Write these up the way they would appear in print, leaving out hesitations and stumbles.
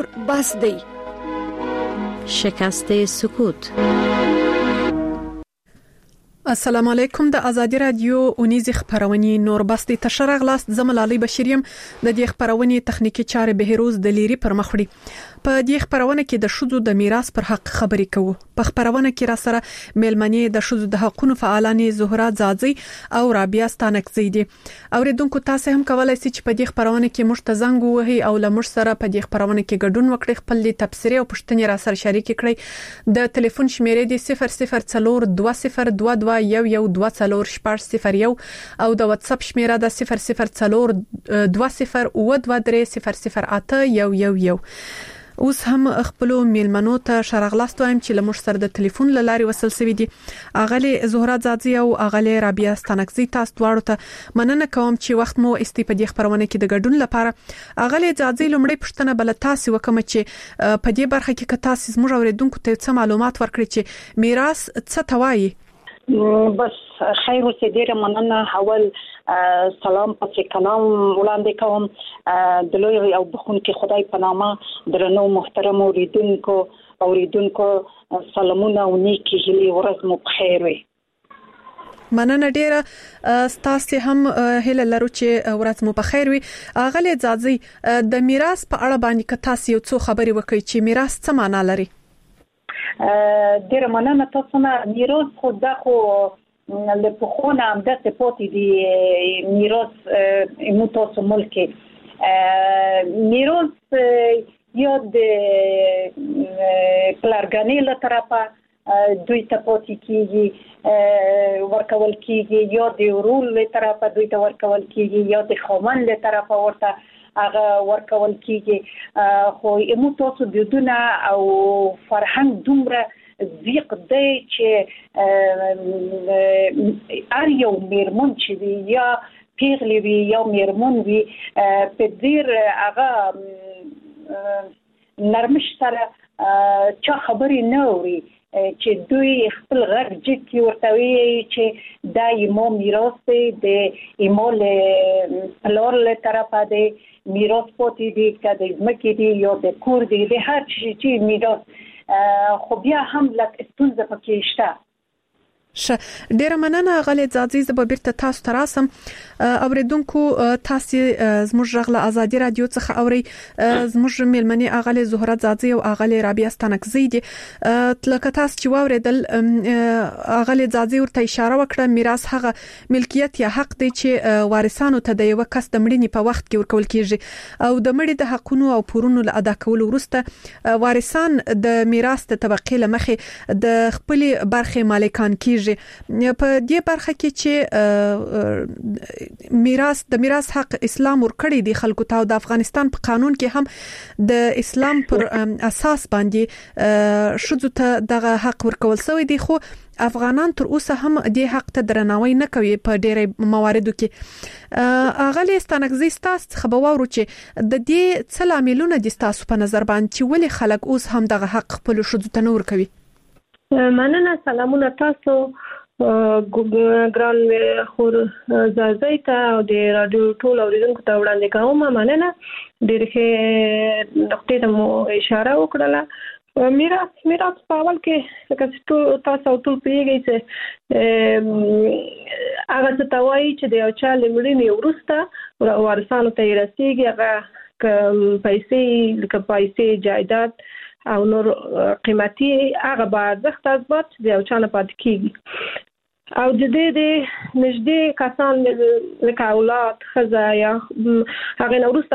بس دی. شکست سکوت. السلام علیکم. د ازادي رادیو اونیزه خبرونه نور بس د تشرغ لاست زملالي بشریم د دې خبرونه تخنیکی چارې بهروز د لیری پر مخ وړي. په دې خبرونه کې د شذو د میراث پر حق خبرې کوو. په خبرونه کې را سره میلمنې د شذو د حقوقو فعالانې زهرا زاځي او رابعه ستانکزی دي. اوریدونکو تاسو هم کولای شئ چې په دې خبرونه کې مشتزنګ وهي او لمر سره په دې خبرونه کې ګډون وکړي. خپل تبصره او پوښتنې را سره شریک کړئ. د ټلیفون شمیرې د 004202112040 او د واتس اپ شمیره د 00202023008111. اوس هم خپل میلمنو ته شرغلاست وایم چې لمر سره د ټلیفون لاري وصل سوي دي. اغلی زهرا زاځي او اغلی رابعه ستانکزی تاسو دواړو ته مننه کوم چې وخت مو استفادې خبرونه کې د ګډون لپاره. اغلی زاځي لومړی پښتنه بل تاسو وکم چې په دې برخه کې تاسو زموږ اوریدونکو ته څه معلومات ورکړي چې میراث څه توایي. بس خیر اوسې ډیره مننه. اول سلام پس کلام وړاندې کوم د لوی او بخونکي خدای په نامه. درنو محترم اوریدونکو سلامونه او نیکی هیلې ورځ مو بخیر وي. مننه ډیره. تاسو هم هله لرو چې ورځ مو بخیر وي. اغلی زاځي د میراث په اړه باندې تاسو یو څو خبري وکړئ چې میراث څه معنی لري. ډیره مننه. تاسو نه میراث خو د پخونه هم د سپوتي دی میراث مو تاسو ملک میراث یا د پلارګانې له طرفه دوی ته پاتې کیږي ورکول کیږي یا د ورول له طرفه دوی ته ورکول کیږي یا د خاوند له طرفه ورته هغه ورکول کیږي. خو مو تاسو د دونه او فرهنګ دومره زیق دی چې ار یو میرمن چې یا پیغلی وی یا میرمن وی په ډیر هغه نرمش سره چا خبرې نه اوري چې دوی خپل غږ جټي ورته وی چې دا یمو میراث دی د ایمول لور له طرفه دی میراث پاتې دی که د ځمکې دی یا د کور دی د هر شي میراث. خو بیا هم لکه ستونزه پکې شته. ډیره مننه غلې زاځي. زه به بیرته تاسو ته راسم. اوریدونکو تاسو زموږ غله ازادي رادیو څخه اوري. زموږ میلمنې اغلی زهرا زاځي او اغلی رابعه ستانکزی دي. لکه تاسو چې واوریدل اغلی زاځي ورته اشاره وکړه میراث هغه ملکیت یا حق دی چې وارثانو ته د یو کس د مړینې په وخت کې ورکول کیږي او د مړي د حقونو او پورونو له ادا کولو وروسته وارثان د میراث د طبقې لمخې د خپل برخه مالکان کیږي. په دې برخه کې چې د میراث حق اسلام ورکړي دی خلکو ته. د افغانستان په قانون کې هم د اسلام پر اساس باندې شذو ته دغه حق ورکول شوی دی. خو افغانان تر اوسه هم دې حق ته درناوی نه کوي په ډېرې مواردو کې. اغلی ستانکزی تاسو خبر وورو چې د دې څه لاملونه دي تاسو په نظر باندې چې ولې خلک اوس هم دغه حق خپل شذو ته نه ورکوي. مننه. سلامونه تاسو ګران خور زاځي ته او د رادیو ټول اوریدونکو ته وړاندې کوم. مننه. ډېر ښه نقطې ته مو اشاره وکړه. میراث په اول کې لکه تاسو ټول پیږئ چې هغه څه ته وایي چې د یو چا له مړینې وروسته وارثانو ته یې رسیږي. هغه پیسې جایداد او نور قیمتي هغه به ارزښت اثبات د یو چا نه پاتې کیږي. او د دې د نږدې کسان لکه اولاد ښځه یا هغه نه وروسته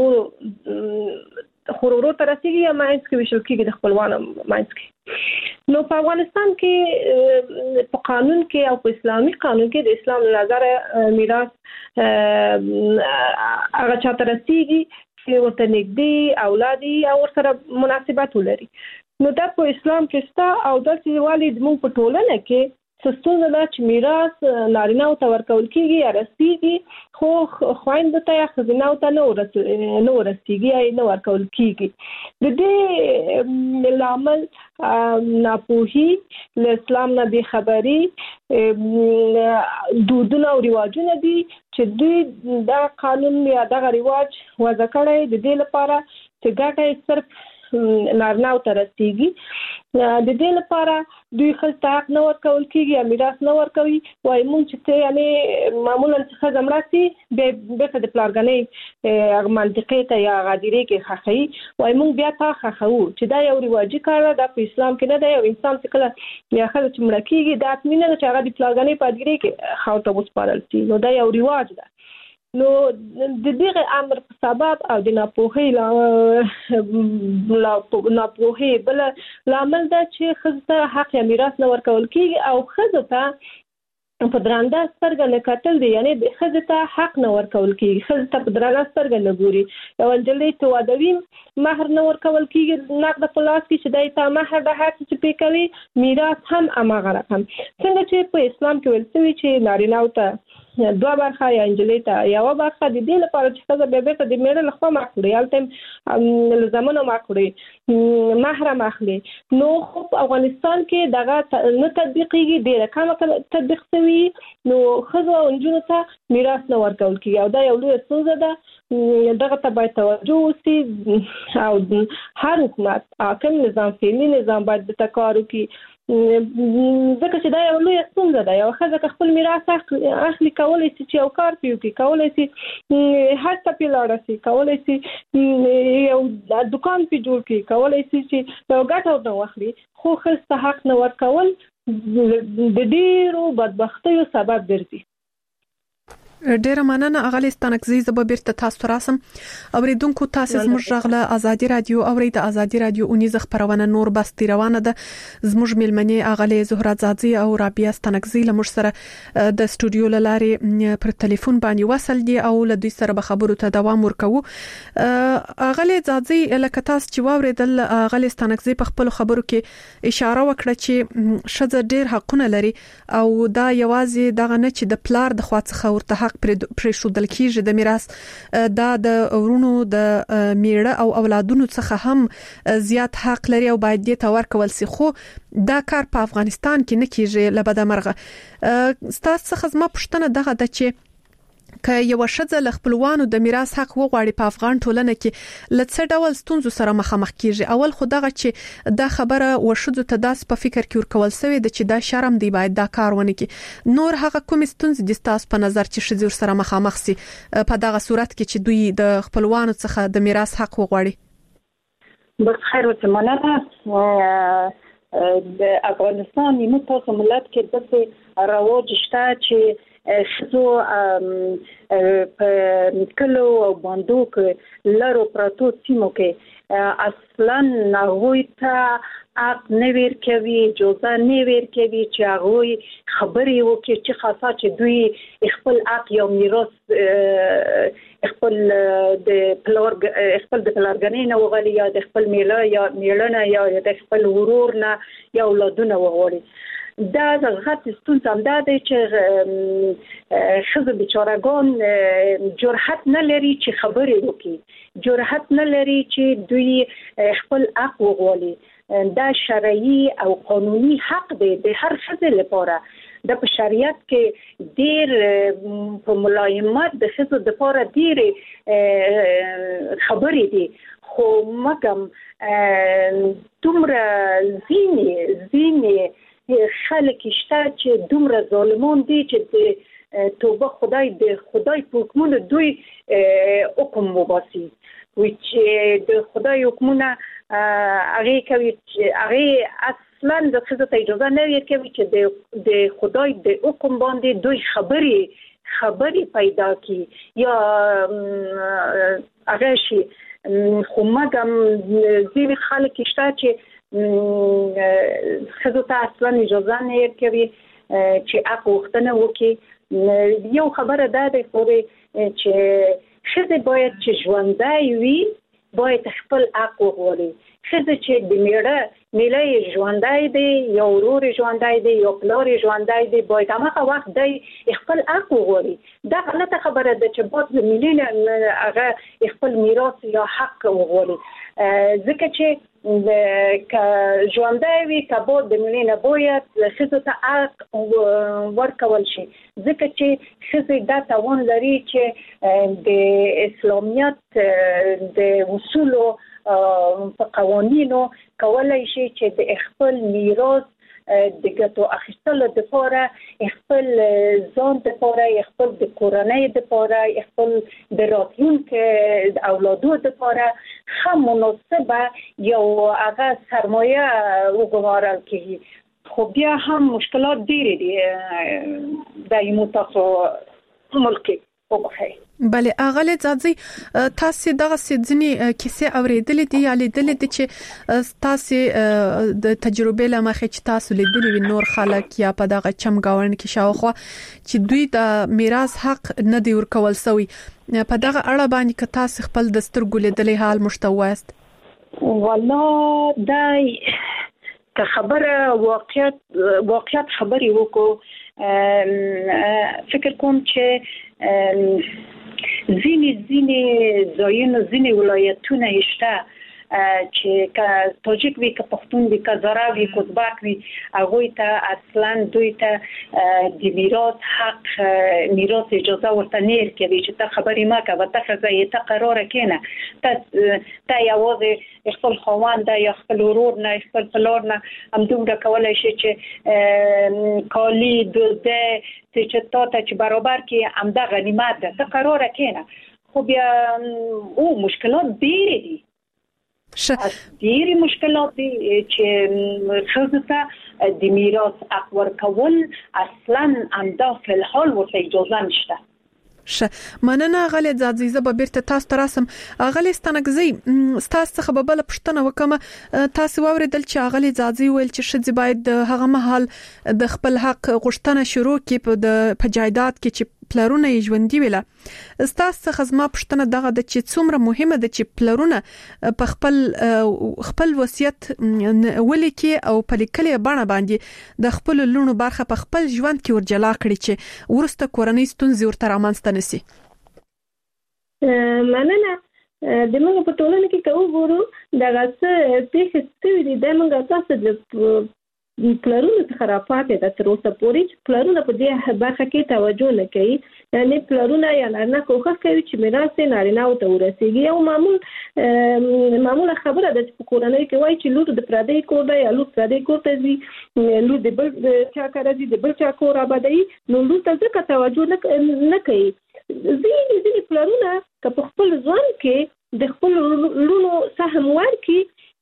خورورو ته رسیږي یا مینځ کې ویشل کېږي د خپلوانو مینځ کې. نو په افغانستان کې په قانون کې او په اسلامي قانون کې د اسلام له نظره میراث هغه چاته رسیږي چې ورته نږدې اولادي او سره مناسبت ولري. نو دا په اسلام کې ستا او داسې والي زموږ په ټولنه کې ستونزه ده چې میراث نارینه او ته ورکول کېږي یا رسیږي خو خویندو ته یا ښځینه ته نه ورسیږي یا نه ورکول کېږي. د دې لامل ناپوهي، له اسلام نه بېخبري، دودونه او رواجونه دي چې دوی دا قانون یا دغه رواج وضع کړی د دې لپاره چې ګټه صرف نارینه‌و ته رسیږي. د دې لپاره دوی ښځې حق نه ورکول کېږي یا میراث نه ورکوي. وایي موږ چې یعنې معمولا چې ښځه مړه شي بېرته د پلارګنۍ منطقې ته یا غادرې کې ښخوي. وایي موږ بیا تا ښخوو چې دا یو رواجي کار ده، دا په اسلام کې نه دی. یو انسان چې کله یا ښځه چې مړه کېږي دا حتمي نه ده چې هغه د پلارګنۍ په هدیرې کې خاورو ته وسپارل شي. نو دا یو رواج ده. نو د دغه امر په سبب او د ناپوهۍ بل لامل ده چې ښځو ته حق یا میراث نه ورکول کېږي او ښځو ته په درانده سترګه نه کتل دي. یعنې د ښځې ته حق نه ورکول کېږي، ښځې ته په درانده سترګه نه ګوري. یو نجلۍ ته واده وي مهر نه ورکول کېږي نقد په لاس کې چې دی ته مهر د هر څه چې پې کوي. میراث هم هماغه رقم څنګه چې په اسلام کې ویل شوي چې نارینه‌و ته 2 برخه یا نجلۍ ته 1 برخه، د دې لپاره چې ښځه بیا بېرته د مېړه له خوا مه کړي، هلته له زامنو مه کړي، مهر هم اخلي. نو خو په افغانستان کې دغه نه تطبیقېږي، ډېره کمه تطبیق شوي. نو ښځو او نجونو ته میراث نه ورکول کېږي او دا یو لویه ستونزه ده. دغه ته باید توجه وشي او هر حکومت، حاکم نظام، فعلي نظام باید د ته کار وکړي، ځکه چې دا یو لویه ستونزه ده. یو ښځه که خپل میراث اخلي کولی شي چې یو کار پرې وکړي، کولی شي هر څه پرې لاړه شي، کولی شي یو دکان پرې جوړ کړي، کولی شي چې یو ګټه ورنه واخلي. خو ښځې ته حق نه ورکول د ډېرو بدبختیو سبب ګرځي. ډیره مننه اغلی ستانکزی. زه به بیرته تاسو ته راسم. اوریدونکو تاسو زموږ غږ له ازادي رادیو اورید. ازادي رادیو اونیزه خبرونه نور بس روانه ده. زموږ ملمنې اغلی زهرا زادزی او رابعه ستانکزی له موږ سره د استودیو لارې پر ټلیفون باندې وصل دي او له دوی سره به خبرو ته دوام ورکوو. اغلی زادزی لکه تاسو چې واوریدل اغلی ستانکزی په خپل خبرو کې اشاره وکړه چې ښځه ډیر حقونه لري او دا یوازې دغه نه چې د پلار د خوا څخه ورته حق پرې شودل کېږي د میراث، دا د ورونو د میړه او اولادونو څخه هم زیات حق لري او باید دې ته ورکول شي. خو دا کار په افغانستان کې نه کېږي له بده مرغه. ستاسو څخه زما پوښتنه دغه ده چې که یو ښځه له خپلوانو د میراث حق وغواړي په افغان ټولنه کې له څه ډول ستونزو سره مخامخ کیږي؟ اول خو دغه چې دا خبره وښځو ته داس په فکر کې ورکول شوی د چې دا شرم دی باید دا کار ونه کړي. نور هغه کومې ستونزې د تاسو په نظر چې ښځې سره مخامخ سي په دغه صورت کې چې دوی د خپلوانو څخه د میراث حق وغواړي؟ بس خیر وتمنى. د افغانستان یو تاسو ملت کې د رواج شته چې ښځو په کلو او باندو کې لارو پراتو سیمو کې اصلا هغوی ته حق نه ورکوي، اجازه نه ورکوي چې هغوی خبرې وکړي چې خاصه چې دوی خپل حق یا میراث خپل د پلارګنۍ نه وغواړي یا د خپل میړه نه یا د خپل ورور نه یا اولادونه وغواړي. دا غلط ستونزه هم ده چې ښځې بیچارهګان جرأت نه لري چې خبرې وکړي، جرأت نه لري چې دوی خپل حق وغواړي. دا شرعي او قانوني حق دی د هر ښځې لپاره. د په شریعت کې ډېر په ملایمت د ښځو لپاره ډېرې خبرې دي، خو مګم دومره ځینې خلک شته چې دومره ظالمان دي چې د توبه خدای په حکمونو دوی حکم وباسي، چې د خدای حکمونه هغه کوي چې هغه اصلا د ښځو ته اجازه نه ورکوي چې د خدای د حکم باندې دوی خبرې پیدا کړي یا هغه شي. خو مګم ځینې خلک شته چې ښځو ته اصلا اجازه نه ورکوي چې حق غوښتنه وکړي. یو خبره دا ده چې ښځې باید چې ژوندی وي باید خپل حق وغواړي. ښځه چې د میړه ژوندی دی یا ورور ژوندی دی یا پلار ژوندی دی باید هماغه وخت دی خپل حق وغواړي. دا غلطه خبره ده چې باید د میړه هغه خپل میراث یا حق وغواړي. ځکه چې ک ژوندۍ وي کبو د ملي نه باید خزو ته حق ورکول شي ځکه چې خزو دا توان لري چې د اسلامیت د اصولو په قوانینو کولای شي چې د خپل میراث د ګټو اخیستلو لپاره خپل ځان لپاره خپل د کورنۍ لپاره خپل د راتلونکي اولادو لپاره هم مناسبه یو هغه سرمایه وګورل کیږي خو بیا هم مشکلات ډېر دي د یو تاسو ملک وګورئ بله اغله ځاځي تاسو دغه سځنی کیسه اوریدلې دي یا لیدلې دي چې تاسو د تجربه لمخې چې تاسو لیدلې وي نور خلک یا په دغه چمګاون کې شاوخوا چې دوی د میراث حق نه دی ورکول سوی په دغه اړه باندې که تاسو خپل د سترګو لیدلې حال مشتوست والله دای که خبره واقعیت خبري وکړو فکر کوم چې ځینې ځایونو ځینې ولایتونه شته چې که توجیک وي که پښتون وي که زراوي وي که ازبک وي هغوی ته اصلا دوی ته د میراث حق میراث اجازه ورته نه ورکوي چې ته خبرې مه کوه ته ښځه ته قراره کېنه ته یوازې خپل خاوند یا خپل ورور نه خپل پلار نه همدومره کولی شي چې کالي دوزده چې تا ته چې برابر کې همدا غنیمت ده ته قراره کېنه خو بیا او مشکلات ډېرې دي ډېری مشکلات دي چې ښځو ته د میراث حق ورکول اصلا همدا فی الحال ورته اجازه نشته مننه غلې ځاځي به بیرته تاسو تراسم غلې ستنګزي تاسو څخه به بل پښتنه وکم تاسو واوریدل چې غلې ځاځي ویل چې شذ باید هغه مهال د خپل حق غوښتنه شروع کړي په جایداد کې چې پلرونه یې ژوندۍ ویله تاسو څخه زما پښتنه دغه د چې څومره مهمه ده چې پلرونه په خپل وصیت ولیکي او په لیکلې بڼه باندې د خپل لونو برخه په خپل ژوند کې ورجلا کړي چې ورسته کورنۍ ستونزې ورته رامنځته نشي مننه د موږ په ټولنه کې کوو ګورو دغه څه پیښې ستوي دي د موږ تاسو د پلرونو څخه راپاتې ده تر اوسه پورې چې پلرونه په دې برخه کې توجه نه کوي یعنی پلرونه یا نه کوښښ کوي چې میراث یې نارینه‌و ته ورسیږي او معموله خبره ده چې په کورنۍ کې وایي چې لور د پردی کور ده یا لور پردی کور ته ځي لور د بل چا کار دي د بل چا کور آبادوي نو لور ته ځکه توجه نه کوي ځینې پلرونه که په خپل ځوان کې د خپل لورونو سهم ورکړي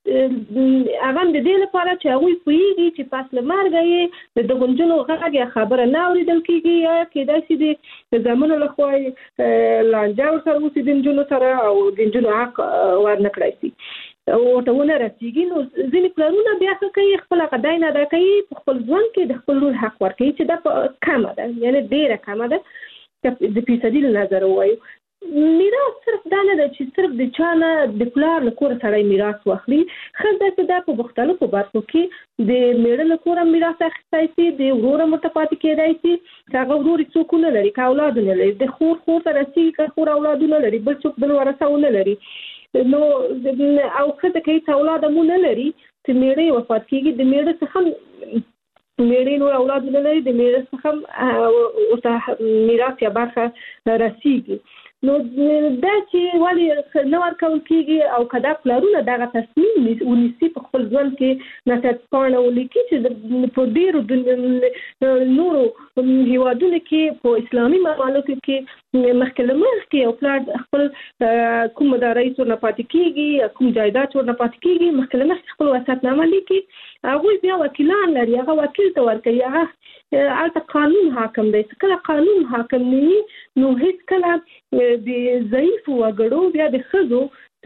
هغه د دې لپاره چې هغه پوهیږي چې پس له مرګ یې د غونډونو غږ یا خبره نه اوریدل کیږي یا کېدای شي د زمونو له خوا لانجه ورسره وسي د جنونو سره او د جنونو حق ورنکړای شي او ته ونه رسیږي نو ځینې پلرونه بیا څه کوي خپل قضای نه ادا کوي په خپل ځوان کې د خپل لور حق ورکوي چې دا کمه ده یعنی ډیره کمه ده د فیصدي له نظر وایو میراث صرف دا نه ده چې صرف د چا نه د پلار له کوره سړی میراث واخلي ښځه چې دا په مختلفو برخو کې د میړه له کوره میراث اخیستی شي د وروره ورته پاتې کېدای شي که هغه ورور یې څوک ونه لري که اولاد ونه لري د خور ته رسېږي که خور اولاد ونه لري بل څوک بل ورثه ونه لري نو او ښځه که هېڅ اولاد هم ونه لري چې میړه یې وفات کېږي د میړه څخه میړه نور اولاد ونه لري د میړه څخه ورته میراث یا برخه رسېږي نو دا چې ولې نه ورکول کېږي او که دا پلرونه دغه تصمیم ونیسي په خپل ژوند کې نصیحتپاڼه ولیکي چې په ډېرو نورو هېوادونو کې په اسلامي ممالکو کې مخکې له مخکې یو پلار خپل کوم مدارس ورنه پاتې کېږي کوم جایداد ورنه پاتې کېږي مخکې له مخکې خپل وصیتنامه لیکي هغوی بیا وکیلان لري هغه وکیل ته ورکوي هغه هلته قانون حاکم دی کله قانون حاکم نه وي نو هېڅکله د ضعیفو وګړو بیا د ښځو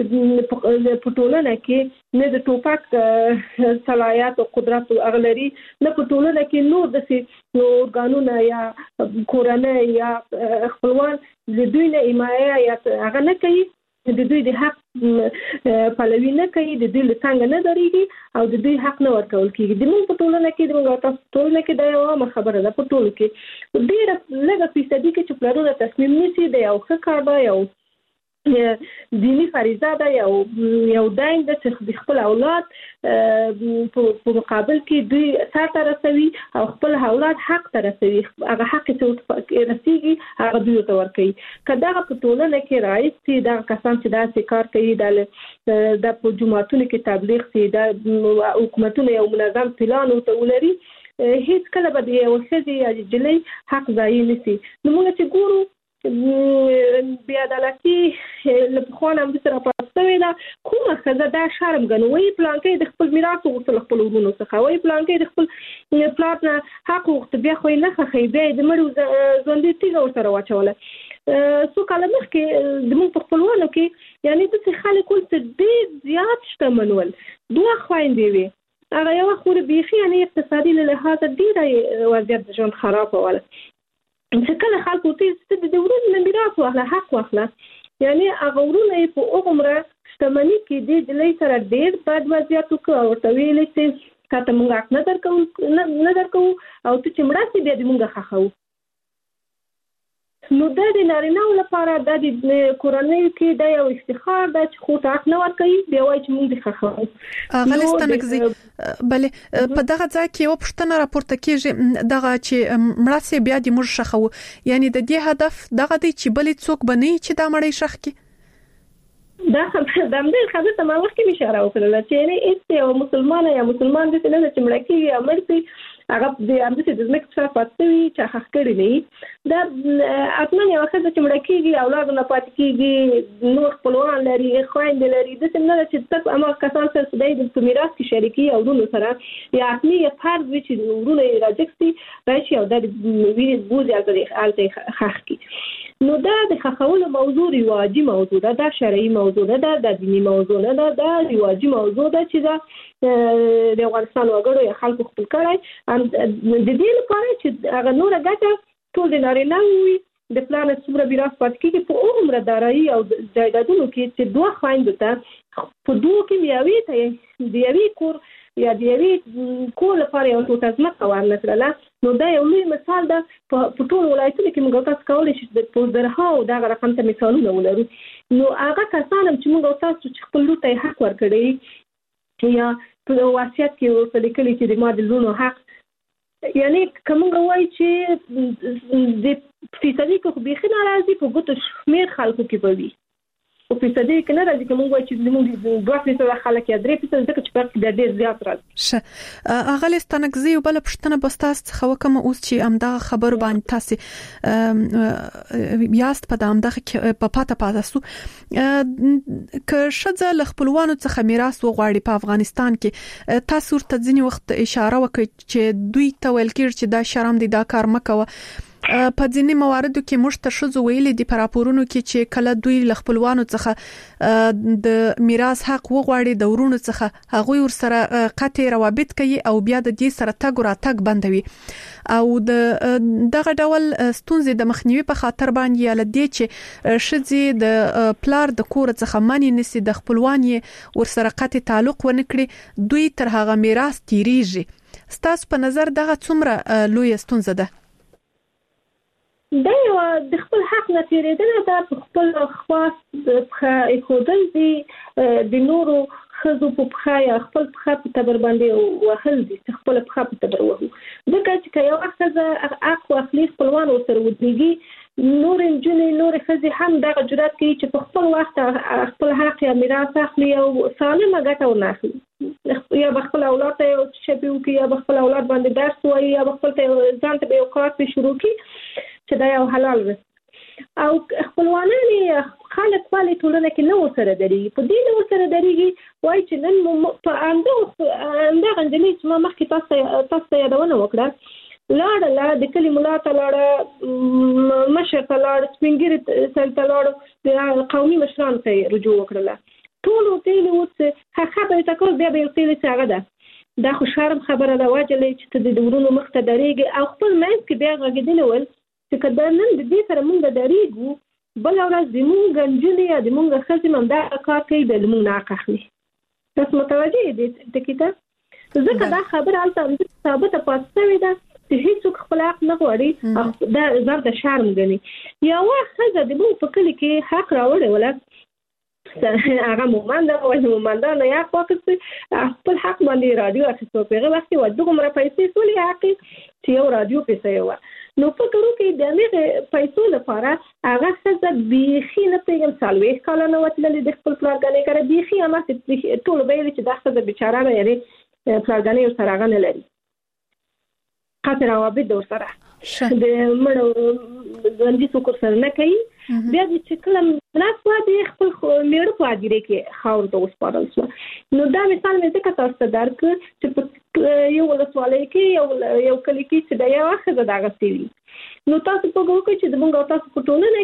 په ټولنه کې نه د ټوپک صلاحیت او قدرت هغه لري نه په ټولنه کې نور داسې ارګانونه یا کورنۍ یا خپلوان د دوی نه حمایه یا هغه نه کوي د دوی د حق پلوي نه کوي د دوی له څنګه نه درېږي او د دوی حق نه ورکول کېږي د موږ په ټولنه کې د موږ تاسو ټولنه کې دا یو عامه خبره ده په ټولو کې ډېره لږه فیصدي کې چې پلرونه تصمیم نیسي د یو ښه کار ده یو دینی فریضه ده یو دین د خپل اولاد په مقابل کې دوی سر ته رسوي او خپل اولاد حق ته رسوي، هغه حق ته رسیږي هغه دوی ته ورکوي. که دغه په ټولنه کې رایج سي دغه کسان چې داسې کار کوي د په جماعتونو کې تبلیغ سي د حکومتونو یو منظم پلان ورته ولري، هیڅ کله به د یو ښځې یا نجلۍ حق ضایع نه سي. نو موږ چې ګورو بې عدالتي له پخوا نه همداسې راپاته شوې ده، کومه ښځه دا شرم ګڼي وایي پلانکۍ د خپل میراث وغوښتل له خپلو وروڼو څخه، وایي پلانکۍ د خپل پلار نه حق وغوښته، بیا خو یې نه خوښوي، بیا یې د مړي ژوندۍ تیږه ورسره واچوله. څو کاله مخکې زموږ په خپلوانو کې یعنې داسې خلک ول چې ډېر زیات شتمن ول، دوه خویندې وې، هغه یوه خور بیخي یعنې اقتصادي له لحاظه ډېره وضعیت د ژوند خرابوله. چې کله خلکو ته د ورونو نه میراث واخله، حق واخله، یعنې هغه ورونه یې په هغومره شتمني کې دې نجلۍ سره ډېر بد وضعیت وکړو او ورته ویلې چې تا ته موږ حق نه درکوو او ته چې مړه سې بیا دې موږ ښخوو. نو دا د نارینه‌و لپاره دا د کورنیو کې دا یو افتخار ده چې خو ته حق نه ورکوي، بیا وایي چې موږ دې ښخوو. غلی ستانکزي بلې په دغه ځای کې یوه پوښتنه راپورته کېږي، دغه چې مړه سې بیا دې موږ ښخوو، یعنې د دې هدف دغه دی چې بلې څوک به نه وي چې دا مړی ښخ کړي. دا د همدې خبرې ته ما مخکې اشاره وکړله چې یعنې هېڅ یو مسلمانه یا مسلمان داسې نه ده چې مړه کېږي یا مړ شي هغه همداسې د ځمکې څخه پاتې وي چې ښخ کړي نه وي. دا حتما یوه ښځه چې مړه کېږي اولادو نه پاتې کېږي، نور خپلوان لري، خویندې لري، داسې نه ده چې ته هماغه کسان سره خدای دې په میراث کې شریکي او ورونو سره یا حتمي یا فرض وي چې ورونه یې راجګ سي راشي او دا د وینې بوځي هلته یې ښخ کړي. نو دا د ښخولو موضوع رواجي موضوع ده، دا شرعي موضوع نه ده، دا دیني موضوع نه ده، دا رواجي موضوع ده چې دا د افغانستان وګړو یا خلکو خپل کړی د دې لپاره چې هغه نوره ګټه ټول د نارینه‌و وي، د پلار نه څومره میراث پاتې کېږي په هغومره دارایي او جایدادونو کې چې دوه خویندو ته په دوو کې یوې ته د یوې کور یا د یوې کور لپاره یو ټوټه ځمکه ورنه کړله. نو دا یو لوی مثال ده په ټولو ولایتونو کې موږ تاسو کولی شئ په زرهاو دغه رقم ته مثالونه ولرو. نو هغه کسان هم چې موږ تاسو چې خپل لور ته حق ورکړی یا په وصیت کې ورته لیکلي چې د ما د لورونو حق، یعنې که موږ وایو چې د فیصدي کې خو بیخي ناراضي په ګوتو شمېر خلکو کې به وي، په فیصدي کې نه راځي که موږ وایو چې زموږ 2% خلک یا 3% ځکه چې فرق د ډېر زیات راځي. ښه اغلې ستانکزي یو بله پوښتنه به ستاسو څخه وکړم، اوس چې همدغه خبرو باندې تاسې یاست په همدغه کې په پاته سو، که ښځه له خپلوانو څخه میراث وغواړي په افغانستان کې، تاسو ورته ځینې وخت اشاره وکړئ چې دوی ته ویل کېږي چې دا شرم دی، دا کار مه کوه. په ځینې مواردو کې موږ ته ښځو ویلي دي په راپورونو کې چې کله دوی له خپلوانو څخه د میراث حق وغواړي د ورونو څخه، هغوی ورسره قطع روابط کوي او بیا د دې سره تګ راتګ بندوي او د دغه ډول ستونزې د مخنیوي په خاطر باندې یا لدې چې ښځې د پلار د کور څخه منی نسی د خپلوان یې ورسره قطع تعلق ونه کړي، دوی تر هغه میراث تیریږي. ستاسو په نظر دغه څومره لوی ستونزه ده؟ دا یو د خپل حق نه تیریدنه ده، په خپل خواص پښه ایښودل دي، د نورو ښځو په پښه یا خپل پښه په تبر باندې وهل دي چې خپل پښه په تبر وهو. ځکه چې که یوه ښځه حق واخلي خپلوان ورسره ودرېږي، نورې نجونې نورې ښځې هم دغه جرات کوي چې په خپل وخت خپل حق یا میراث اخلي او سالمه ګټه ونه اخلي، یا به خپل اولاد ته یو شی وکړي، یا به خپل اولاد باندې درس ووایي، یا به خپل ځان ته به یو کار پرې شروع کړي چې دا یو حلال رزق. او خپلوانان خلک ولې ټولنه کې نه ورسره درېږي، په دې نه ورسره درېږي وایي چې نن په همدغه نجلۍ چې ما مخکې تاسو ته یادونه وکړه لاړه د کلي ملا ته لاړه، مشر ته لاړه، سپین ږیري سړي ته لاړه، د قومي مشرانو ته رجوع وکړله، ټول ورته ویلي وو چې خبرې ته کول بیا به یې ورته ویلي چې هغه ده دا خو شرم خبره ده، وجلې چې ته د ورونو مخ ته درېږې. او خپل منځ کې بیا غږېدلي ول چې که دا نن د دې سره موږ درېږو، بله ورځ زموږ نجونې یا زموږ ښځې هم دغه کار کوي، بیا زموږ نه حق اخلي. تاسو متوجه یې دې ټکي ته؟ ځکه دا خبره هلته ثابته پاتې شوې ده چې هیڅوک خپل حق نه غواړي، دا ځان ته شرم ګڼي. یوه ښځه د موږ په کلي کې حق راوړی وله، هغه مومند او مومندان یا وخت خپل حق باندې رادیو اخیستو په وخت کې ودغه مر پیسې سولې حق چې یو رادیو پیسې و نو په تورو کې د دې پیسو لپاره هغه څه بيخي نه پیغام سالوي کله نو وتلې د خپل پلانګانې کړه بيخي هم ټول به چې دغه د بیچاره نه یعنی پلانګانې سره غن لري خاطر عوابد دور سره د مړو ژوندۍ څوک سره نه کوي بیا چې کله مناسبه د خپل میړه په اړه کې خاور د وسپارل شو نو دا مثال مې ځکه تاسو ته درک چې یو ولسوالۍ کې یو کلی کې چې د یو وخت دغه سیوی نو تاسو په وګورئ چې د موږ تاسو په ټولنه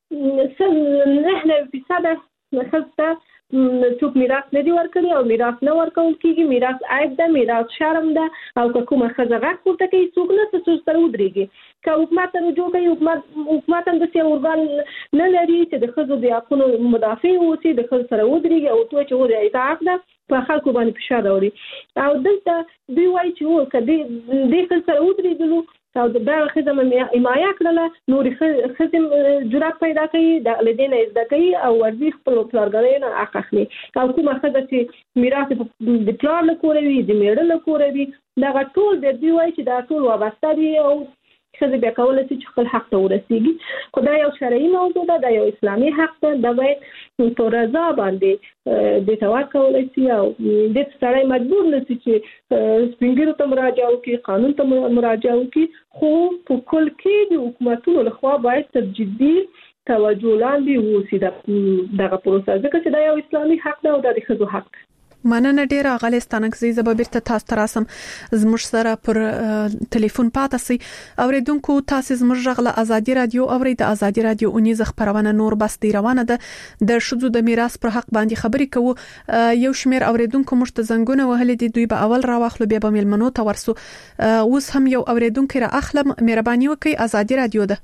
کې 9% خلک څوک میراث نه دی ورکړي او میراث نه ورکول کیږي میراث عیب ده میراث شرم ده او کومه خزه غږ پورته کوي څوک نه څه سره ودرېږي که حکومت رجوع کوي حکومت هم د سیاسي ارګان نه لري چې د خزو د حقونو مدافع اوسي د خزو سره ودرېږي او توې چې ودرېږي اطاعت ده په خلکو باندې فشار راوړي او دلته دوی وایي چې کدی د خزو سره ودرېږي او دا خزم حمایه کړله نور خزم جرأت پیدا کوي د لیدنه زده کوي او ورزش خپل پلانګانې نه اخلي او کومه خزه چې میراث د پلان له کورې وي د میړه له کورې وي دا ټول د دوی وایي چې دا ټول وابسته دي او خزه بیا کولای شي چې خپل حق ته ورسیږي خدای یو شرعي موضوع ده دا یو اسلامي حق ده دا باید په رضا باندې د توار کولای شي او د سړی مجبور نشي چې سپینګرو ته مراجعه وکړي قانون ته مراجعه وکړي خو په کل کې د حکومتونو لخوا باید تر جدي توجه لاندې ووسي دغه پروسه ځکه چې دا یو اسلامي حق ده او د ښځو حق ده مننه ډیره غلیستانه کزي زبر بیرته تاسو تراسم زموږ سره پر ټلیفون پاتې سي اوریدونکو تاسو زموږ غله ازادي رادیو اوري د ازادي رادیو اونیز خبرونه نور بس دی روانه ده د شذو د میراث پر حق باندې خبرې کوو یو شمیر اوریدونکو مشت زنګونه وهلې دي دوی به اول راوخلو بیا به ملمنو ته ورسو اوس هم یو اوریدونکو را اخلم مهرباني وکي ازادي رادیو ده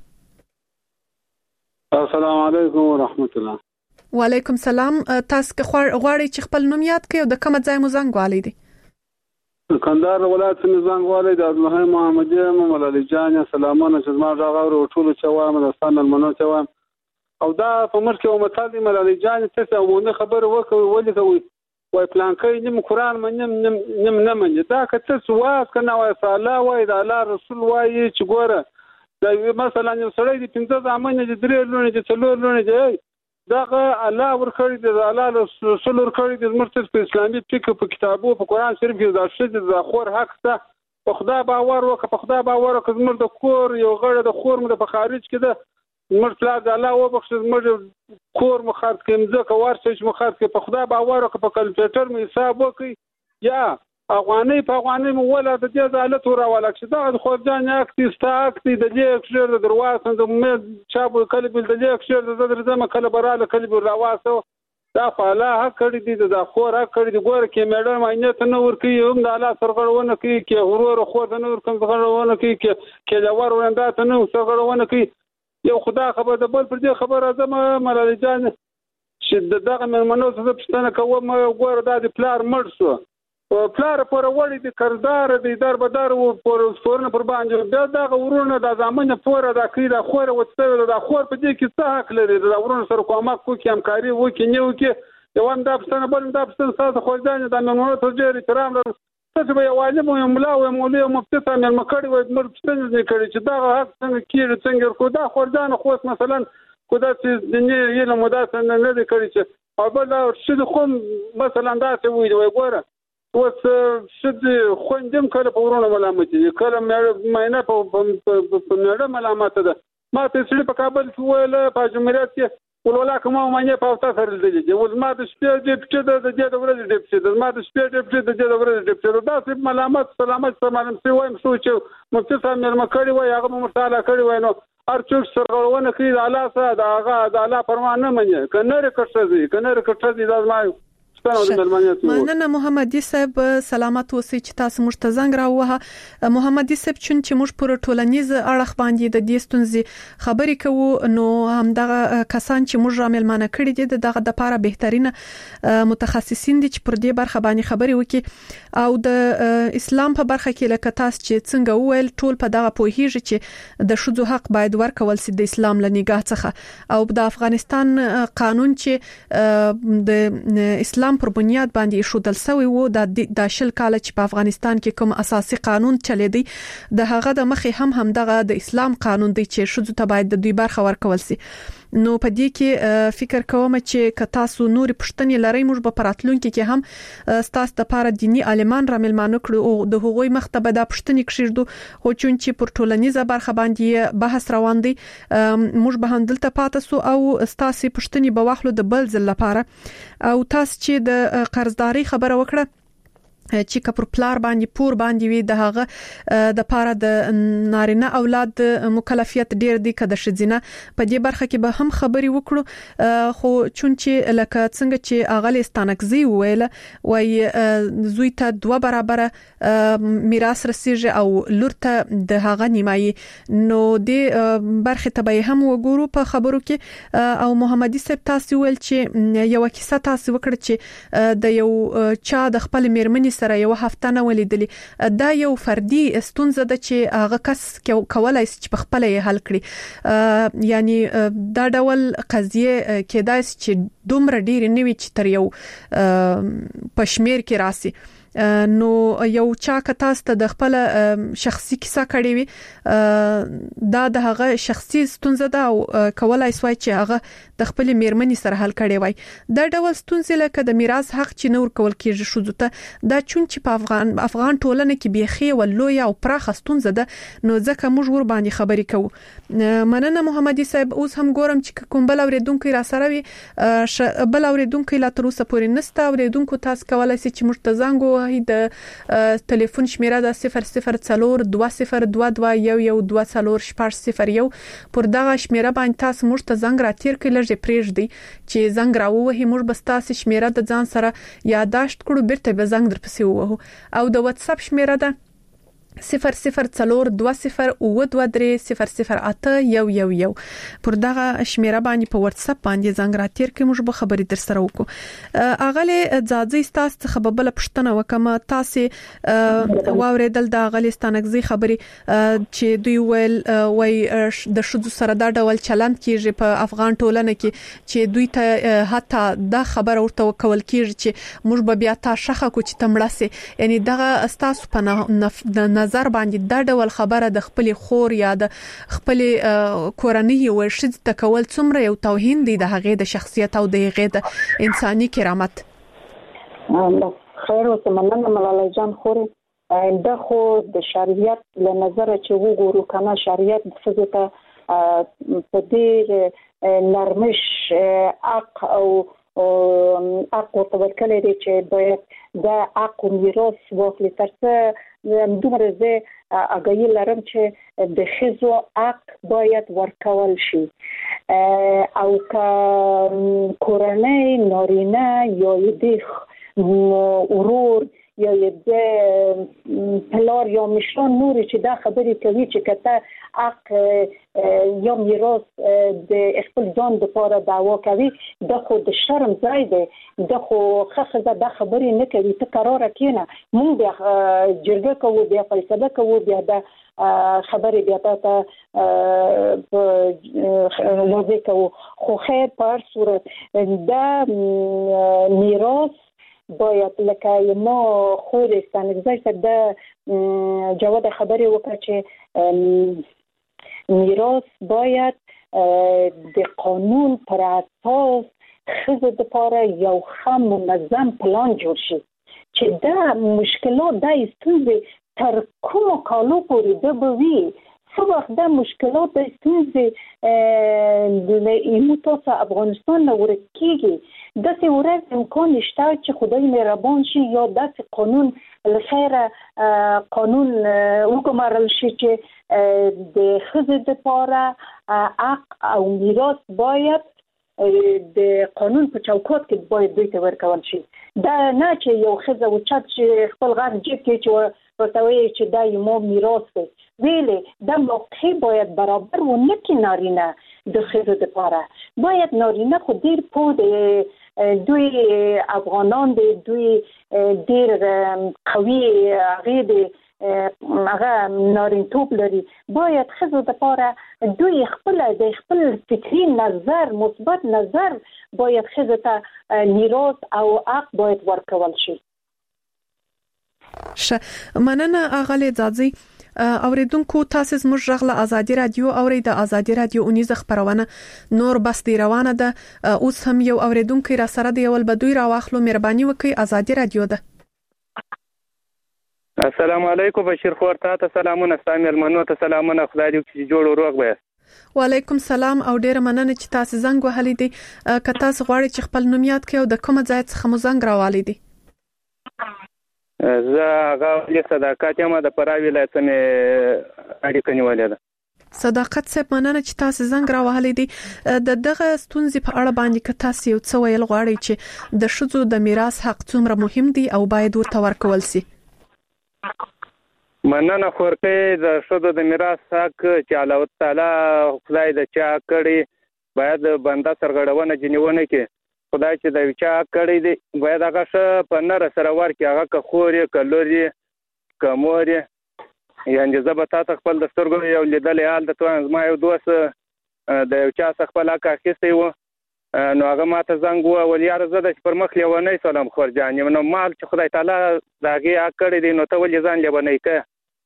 السلام علیکم ورحمت الله وعلیکم سلام تاسو که غواړئ چې خپل نوم یاد کړئ او د کوم ځای مو زنګ والی دي کندهار ولایت څخه زنګ والی د الله محمدي مولوي جان سلامونه چې ما راغور ټول چوام د ستانل منو چوام او دا په مرکه او متعلق مولوي جان څه وونه خبر وکوي ولې کوي وای پلان کوي نیم قران نیم نه من دا کته سواس کنه وای صالح وای د الله رسول وای چې ګوره دا مثلا یو سړی د 15 ځامنه د 3 لونه د 4 لونه دی دغه الله ورکړي د الله رسول ورکړي د مرتد په اسلامي فقه په کتابو په قران شریف کې دا شته د خور حق ته په خدای باور وکړه په خدای باور وکړه زموږ د کور یو غړ د خور مده په خارج کې ده مرتد د الله وبخښ زموږ کور مخاط کې مزه ورسې مخاط کې په خدای باور وکړه په کلکولیټر مې حساب وکړي یا افغاني مولا د دې عدالت وراوله چې دا خو ځان اکتي ستاکتي د دې اکشر د دروازه د مې چابو کله بل د دې اکشر د درځم کله براله کله بل راواسو دا فعلا حق کړی دي دا خور حق کړی دي ګوره کې میډر ماینه ته نور کوي هم د الله سرغړونه کوي کې هرور خو د نور کوم سرغړونه کوي کې لور ورنده ته نور سرغړونه کوي یو خدا خبر د بل پر دې خبر اعظم ملالي جان چې دغه منو څه پښتنه کوم ګوره د پلار مړ شو پلار پر وړي د کردار د دربدار او پر فورن پر باندې بیا دا ورونه د ځامنه پور د کړی خور او څه د خور په دې کې څه حق لري د ورونه سره کومه کوي همکاري وکي نه وکي یو هم د پښتنه بل د پښتنه ساده خو ځان د منو ته ډېر احترام لري څه به یو عالم او ملا او مولوی او مفتي ته مل مکړي وي مر پښتنه دې کړی چې دا حق څنګه کیږي څنګه کو دا خو ځان خو مثلا کو دا چې د نه یله مدافع نه دی کړی چې او بل څه خو مثلا دا څه وي ګوره اوس شد خوندم کله په ورونه ملامت دي کله مینه په نړۍ ملامت ده ما ته سړي په کابل کې ویل په جمهوریت کې ولولا کومه مې په تاسو سره دي چې ول ما د شپې دې د دې د ورځې دې ما د شپې دې د ورځې دې دا څه ملامت سلامت سلام سي وایم شو چې مفتي صاحب مې کړی وای هغه مرتاله کړی وای نو ارچوک سرغړونه کوي د الله سره د هغه د الله فرمان نه مني کنه رکړځي دا ما مننه محمدي صاحب سلامت اوسئ چې تاسو موږ ته زنګ راووهه. محمدي صاحب چې موږ پر ټولنیز اړخ باندې د دې ستونزې خبرې کوو نو همدغه کسان چې موږ راملمانه کړي دي دغه د لپاره بهترینه متخصصین دي چې پر دې برخه باندې خبرې وکړي او د اسلام په برخه کې لکه تاسو چې څنګه وویل ټول په دغه پوهیږي چې د شذو حق باید ورکول سي د اسلام له نگاه څخه او د افغانستان قانون چې د اسلام پر بنیاد باندې شودل سوی وو د شل کال چې په افغانستان کې کوم اساسي قانون چلیدي د هغه د مخې هم دغه د اسلام قانون دی چې شذو ته باید د دوی برخه ورکول سي. نو په دې کې فکر کوم چې ک تاسو نور پښتنې لري موږ په پراتلونکو کې هم ستاسو د لپاره دینی عالمان راملمانه کړو او د هغوی مختبه د پښتنې کښیږدو خو چې پر ټولنیزه برخه باندې بحث روان دي موږ به هندلته پاتاسو او ستاسو پښتنې به واخلو د بل ځل لپاره او تاسو چې د قرضداري خبره وکړه چې کپر پلار باندې پور باندې وي د هغه د پاره د نارینه اولاد مکلفیت ډیر دی کده شزینه په دې برخه کې به هم خبري وکړو خو چې لکه څنګه چې اغلستانکزي ویل وای زوی ته 2 برابر میراث رسیږي او لور ته د هغه نیمایي نو د برخه ته به هم وګورو په خبرو کې او محمدي صاحب تاسو ویل چې یو کیسه تاسو وکړه چې د یو چا د خپل میرمنې سره یو هفته نه ولیدلې دا یو فردي ستونزه ده چې هغه کس کولای شي چې په خپل یې حل کړي یعنی دا ډول قضیه کېدای شي چې دومره ډیر نه وي چې تر یو پښمیر کې راسي نو یو چا کتاست د خپل شخصي کیسه کړی وي دا د هغه شخصي ستونزه ده او کولای شي چې هغه د خپل میرمنې سره حل کړي وای دا ډول ستونزې لکه د میراث حق چې نور کول کېږي شو ته دا چې په افغان ټولنه کې بيخي ولوي او پراخه ستونزه ده نو ځکه موږ ور باندې خبرې کوو. مننه محمدي صاحب اوس هم ګورم چې کوم بل اوریدونکو را سره وي بل اوریدونکو لا تر اوسه پورې نسته اوریدونکو تاسو کولای شئ چې موږ ته زنګ د ټلیفون شمیره د 004222112401 پر دغه شمیره باندې تاسو موږ ته زنګ راتیر کړئ لږه پریږدي چې زنګ راووهي موږ بس تاسو شمیره د ځان سره یاداشت کړو بیرته به زنګ در پسې ووهو او د واتس اپ شمیره ده 00422023008111 پر دغه شمیره باندې په واتس اپ باندې زنګ راتیر کې موږ به خبرې در سره وکړو. اغله ځاځي تاسو خبربل پښتنه وکما تاسو واوریدل د اغلستانکزي خبري چې دوی ویل وای د شذو سره دا ډول چلند کیږي په افغان ټولنه کې چې دوی ته حتی دا خبر ورته کول کیږي چې موږ به بیا تا شخه کو چې تمړاسي یعنی دغه استاسو په نظر باندې دا ډول خبره د خپل خور یا د خپل کورنۍ او شذ تکول څومره یو توهین دی د هغه د شخصیت او د هغه د انساني کرامت. خیر او مننه ملاله جان خوري دا خو د شریعت له نظر چې وګورو کنه شریعت د څه ته په دې نرمش حق او ورته دی چې باید دا حق میراث واخلي ترڅو دومره زه اگاهی لرم چې د ښځو حق باید ورکول شي او که کورنۍ نارینه یا د ورور یا د پلار یا مشران نوري چې دا خبرې کوي چې کته حق یا میراث د خپل ځان لپاره دعوا کوي دا خو د شرم ځای دی دا خو خخه دا خبرې نه کوي ته قرار کینه مونږ د جرګه کوو بیا فیصله کوو بیا دا خبرې بیا ته واضح کوو خو خیر په هر صورت دا میراث باید لکه ما خود استانکزی سره د جواد خبرې وکړه چې میراث باید د قانون پر اساس ښځو لپاره یو ښه منظم پلان جوړ شي چې دا مشکلات د ستونزې تر کومو کالو پورې د بوي څو وخت د مشکلات د ستونزې د ایموتوسه افغانستان نه ورکیږي داسې ورځ امکان شته چې خدای مهربان شي یا داسې قانون لخيره قانون وګمارل شي چې د ښځې لپاره حق او میراث باید د قانون په چوکاټ کې باید دوی ته ورکول شي. دا نه چې یو ښځه وچت چې خپل غږ جیب کې چې ورته وایي چې دا یو میراث دی، ویلې دا موقع باید برابر ونه کړي نارینه د ښځو دپاره. باید نارینه خو ډېر پوه دی، دوی افغانان دی، دوی ډېر قوي هغې دی، هغه نارینتوب لري. باید ښځو دپاره دوی د خپل فکري نظر، مثبت نظر باید ښځو ته میراث او حق باید ورکول شي. مننه اغلې ځاځي. اوریدونکو تاسو زموږ غږ له ازادي رادیو اوري د ازادي رادیو اونیزه خبرونه نور بس دی روانه ده. اوس هم یو اوریدونکو را سره دی، ول بدوی را واخلو، مهرباني وکړئ. ازادي رادیو ده. السلام علیکم بشیر خور، ته سلامونه، سامر منو ته سلامونه، خدای دې چې جوړ او روغ وي. وعلیکم سلام او ډیر مننه چې تاسو زنګ وهلی دي. که تاسو غواړئ چې خپل نوم یاد کړئ او د کوم ځای څخه مو زنګ راوالي دي؟ زه هغه صداقت یم د فراه ولایت څخه اړیکه نیولې ده. صداقت صاحب مننه چې تاسو زنګ راوهلی دي. د دغه ستونزې په اړه باندې که تاسو یو څه ویل غواړئ چې د ښځو د میراث حق څومره مهم دی او باید ورته ورکول شي. مننه خورکې، د ښځو د میراث حق چې الله تعالی خدای د چا کړی باید بنده سرغړونه جنونه کې خدای چې د چا کړی دی باید هغه ښه په نره سره ورکړي، هغه که خور یې که لور یې که مور یې. یعنې زه به تاسو خپل د سترګو یو لیدلی حال درته وایم. زما یو دوست د یو چا څخه خپل حق اخیستی و، نو هغه ماته زنګ وویل یاره زه د پر مخ لیونی سولم خور جان یم، نو مال چې خدای تعالی د هغې حق کړی دی نو ته ولې ځان لیونی که؟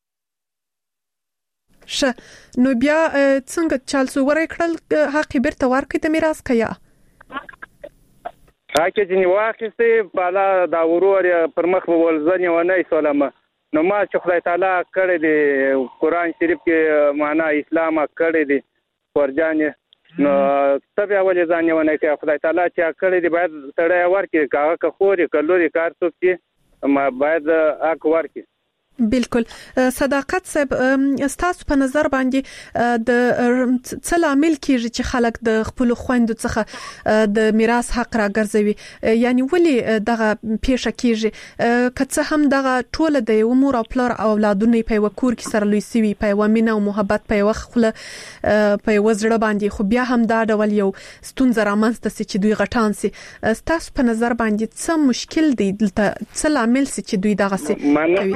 ښه، نو بیا څنګه چالسوری کړل حق یې بیرته ورکړي د میراث که یا حق یې ځینې واخیستی بالا دا ورور یې پر مخ وویل زه لیونی سولم، نو ما چې خدای تعالی کړی دی قرآن شریف کې معنا اسلام کړی دی خور جان نو ته بیا ولې ځان لیونی کوې؟ خدای تعالی چې کړی دی باید سړی ورکړي، که هغه که خور یې که لور یې که هر څوک چې باید حق ورکړي. بالکل. صداقت صاحب، ستاسو په نظر باندې د څه لامل کیږي چې خلک د خپل خويندو څخه د میراث حق راګرځوي؟ یعنی ولې دغه پیښه کیږي؟ که څه هم دغه ټول د یو مور او پلار اولادونه په یو کور کې سره لوي سوي، په یو مینه او محبت، په یو خپل په یو زړه باندې، خو بیا هم دا ډول یو ستونزه رامنځته سي چې دوی غټان سي. ستاسو په نظر باندې څه مشکل دی دلته؟ څه لامل سي چې دوی دغه سي کوي؟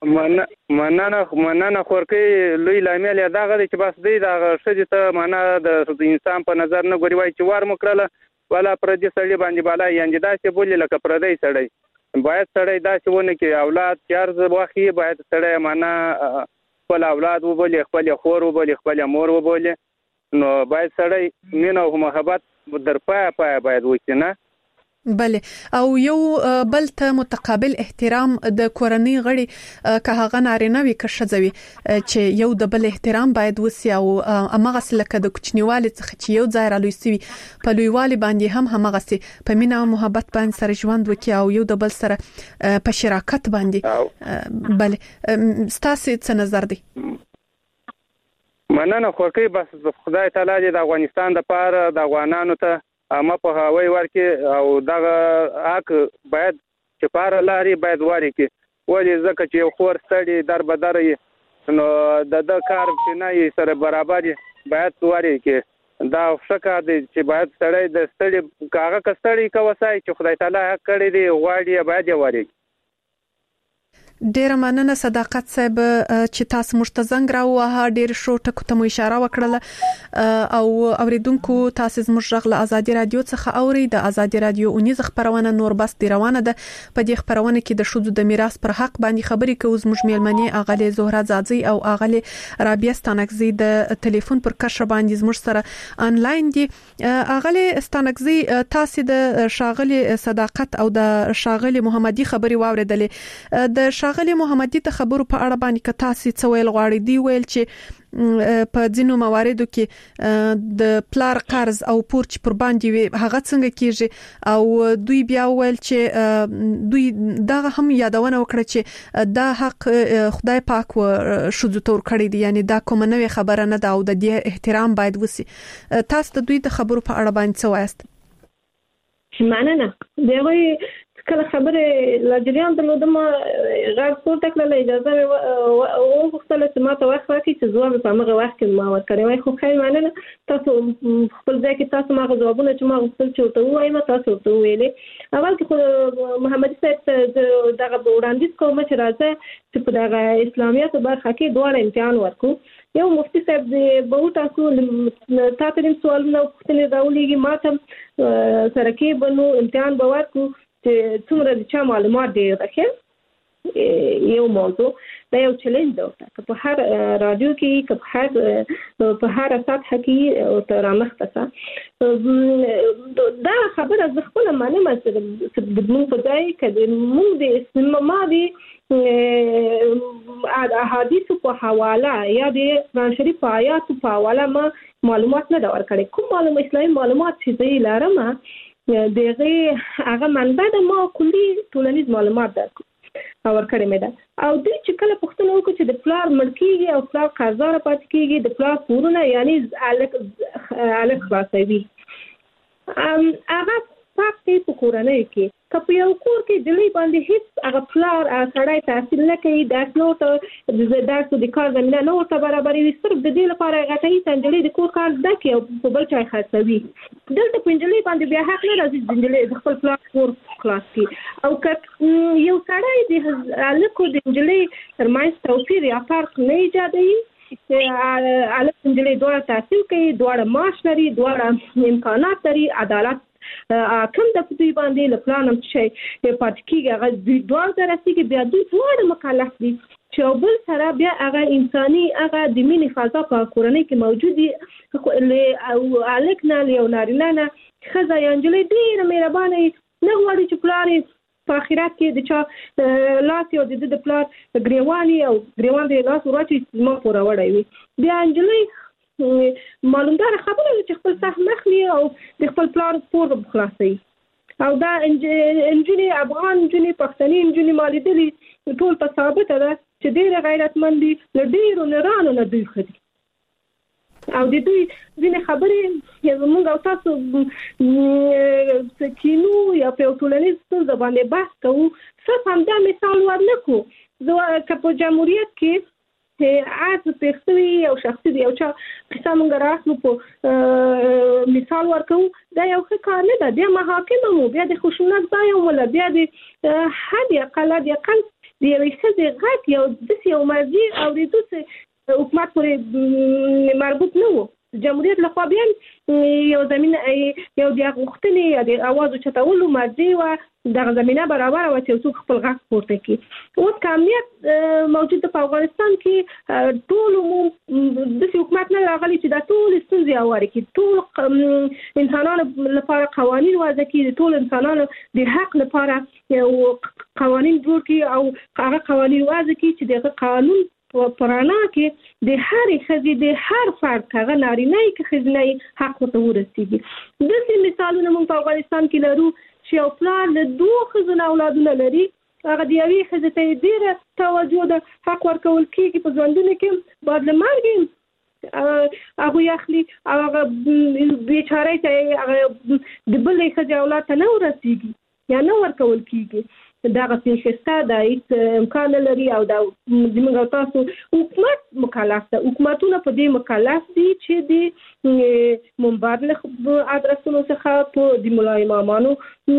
مننه خورکې، لوی لامل یې دغه دی چې بس دی دغه ښځې ته معنا د انسان په نظر نه ګوري، وایي چې ور مو کړله والا پردي سړي باندې بالا، یعنې داسې بولي لکه پردی سړی. باید سړی داسې ونه کړي، اولاد چې عرض واخلي باید سړی معنا خپل اولاد وبولي، خپل خور وبولي، خپل مور وبولي. نو باید سړی مینه او محبت در پایه باید وکړي نه. بله، او یو بل ته متقابل احترام د کورنۍ غړي که هغه نارینه وي که ښځه وي چې یو د بل احترام باید وسي، او همغسې لکه د کوچنیوالي څخه چې یو ځای رالوی سوي په لویوالي باندې هم همغسې په مینه او محبت باندې سره ژوند وکړي او یو د بل سره په شراکت باندې. بله، ستاسو څه نظر دی؟ مننه خورکې، بس خدای تعالی دې د افغانستان دپاره د افغانانو ته ما په هوای ورکې او دغه حق باید چې پاره لاري باید ورکې. ولې ځکه چې یو خور ستړي در بدر نو د کار چې نه یې سره برابر باید ورکې. دا ښه کار دی چې باید سړی د ستړي هغه که ستړي که وسای چې خدای تعالی حق کړی دی غواړي باید یې ورکې. ډیر مننه صداقت صاحب چې تاسو موږ ته زنګ راووهه. ډیر شو ټکو ته مو اشاره وکړه او اوریدونکو تاسو زموږ غږ له ازادي رادیو څخه اوري. د ازادي رادیو اونیزه خبرونه نور بس دی روانه ده. په دې خبرونه کې د ښځو د میراث پر حق باندې خبرې کوو. زموږ میلمنې اغلې زهره ځاځي او اغلې رابعه ستانکزي د ټلیفون پر کښه باندې زموږ سره انلاین دي. اغلې ستانکزي، تاسو د شاغلي صداقت او د شاغلي محمدي خبري واوریدلې. د ښاغلي محمدي ته خبرو په اړه باندې کتا سي څویل غواړي دی ویل چې په ځینو مواردو کې د پلار قرض او پور چې پر باندې وي هغه څنګه کیږي او دوی بیا ویل چې دوی دا هم یادونه وکړه چې دا حق خدای پاک و شذ تور کړی دی یعنی دا کومه نوې خبره نه ده او د دې احترام باید وسی. تاسو د دوی د خبرو په اړه باندې څه وایست؟ مننه. دغه کله خبره لاجریان درلودم غږ پورته کړل اجازه او وختله چې ما ته وخت راکړي چې ځواب په هغه وخت کې ما ورکړی وای. خو خیر مننه تاسو خپل ځای کې تاسو ما ځوابونه چې ما غوښتل چې ته وایم تاسو ته ویلې. اول کې خو محمد صاحب دغه وړاندیز کوم چې راځي چې په دغه اسلامیت برخه کې دوه امتحان ورکو. یو مفتي صاحب د بوت تاسو تاسو سوالونه وختلې راولېږي ما ته سره کې بنو امتحان به ورکو چې څومره د چا معلومات ډېر راکې یو موضوع دا یو چیلنج ده که په هر رادیو کې که په هر سطح کې او ترامخته دا خبره ز خپل معنی مثلا د موږ په ځای کې موږ د اسلام دی احادیث په حواله یا د قرآن شریف په آیات په حواله ما معلومات نه دا ورکړي. کوم معلومات اسلامي معلومات چې زه لرم دغه هغه منبع د ما کلی ټولنیز معلومات درکو او ورکړې مې ده. او دوی چې کله پوښتنه وکړي چې د پلار ملکیږي او پلار قرضدار پاتې کیږي د پلار پورونه یعنی الک خلاصوي هغه پاتې په کورنۍ کې که یو کور کې دلی باندې هیڅ هغه پلار سړی تحصیل نه کوي درس نو ته د درس د کار زمینه نه ورته برابرې وي صرف د دې لپاره غټي سنجلې د کور کار زده کوي او په بل چای خرڅوي. دلته په نجلۍ باندې بیا حق نه راځي چې نجلۍ د خپل پلار کور خلاص کړي. او که یو سړی د الکو د نجلۍ ترمنځ توپیر یا فرق نه ایجادوي الک نجلۍ دواړه تحصیل کوي دواړه معاش لري دواړه امکانات لري عدالت کوم د دوی باندې لپلانم شي پات کیږي هغه دوی دوه درسي کې بیا دوی ټول مکلف دي چې بل سره بیا هغه انساني هغه د مینې فضا په کورنۍ کې موجود دي او الکنا له نارینه نه خزه انجلې ډیره مهربانه نه غواړي چې پلار په آخرت کې د چا لاس یو د پلار ګریوانی او ګریوان د لاس ورچې ما پورا وړای وي. بیا انجلې معلومدار خبره چې خپل سهم مخلي او د خپل پلار پور خلاصي. او دا انجلي افغان انجلي پښتني انجلي مالیدلي ټول په ثابته ده چې ډېر غیرتمند دي له ډېرو نرانو نه دوی خدي او د دوی ځینې خبرې موږ او تاسو کینو یا په ټولنیز ستونزه باندې بحث کوو صرف همدا مثال ورنکو. زه که په جمهوریت کې عاد پېښوي او شخصي دی او چا قصه مونږ راخلو په مثال ورکو دا یو ښه کار نه ده. بیا محاکم مو بیا د خشونت ځای ولا بیا د حد اقل د یوې ښځې غږ یو داسې یو مرجع اورېدو چې حکومت پورې مربوط نه و. جمهوریت لخوا بیا یو زمینه یو د غوښتنې یا د اواز اوچتولو مرجع وه دغه زمینه برابره وه چې څوک خپل غږ پورته کړي. اوس که امنیت موجود ده په افغانستان کې ټول عموم داسې حکومت نه راغلی چې دا ټول ستونزې هوارې کړي ټول انسانانو لپاره قوانین وضع کړي د ټول انسانانو د حق لپاره قوانین جوړ کړي او هغه قوانین وضع کړي چې دغه قانون پرانا کې د هر ښځې د هر فرد هغه نارینه کې ښځینه حق ورته ورسیږي. داسې مثالونه موږ په افغانستان کې لرو چې یو پلار د دوه ښځو نه اولادونه لري هغه د یوې ښځې ته ډېره توجه ده حق ورکول کېږي په ژوندونه کې بعد له مرګ هغوی اخلي او هغه بیچارې ته هغه د بلې ښځې اولاد ته نه ورسیږي یا نه ورکول کېږي. دغه پیښه د هیڅ امکان نه لري او دا زموږ تاسو حکومت مکلف ده. حکومتونه په دې مکلف دي چې د منبر له ادرسونو څخه په د ملا امامانو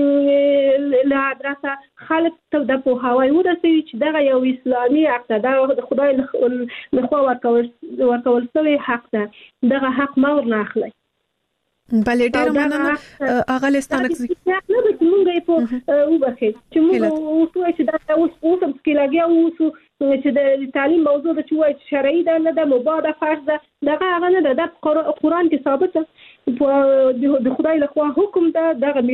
له ادرسه خلک ته د پوهاوی ورسوي چې دغه یو اسلامي حق ده د خدای لخوا ورکول شوی حق ده دغه حق ما ورنه اخلي. بله ډېر مننه اغل استانکزي نه به موږ یې په وبخې چې موږ اوسو چې دا اوس هم سکیلاګیا اوسو چې د تعلیم موضوع د چوي شرعي ده نه ده مباده فرض ده دغه هغه نه ده قرآن کې ثابت ده د خدای لخوا حکم ده دغه میراث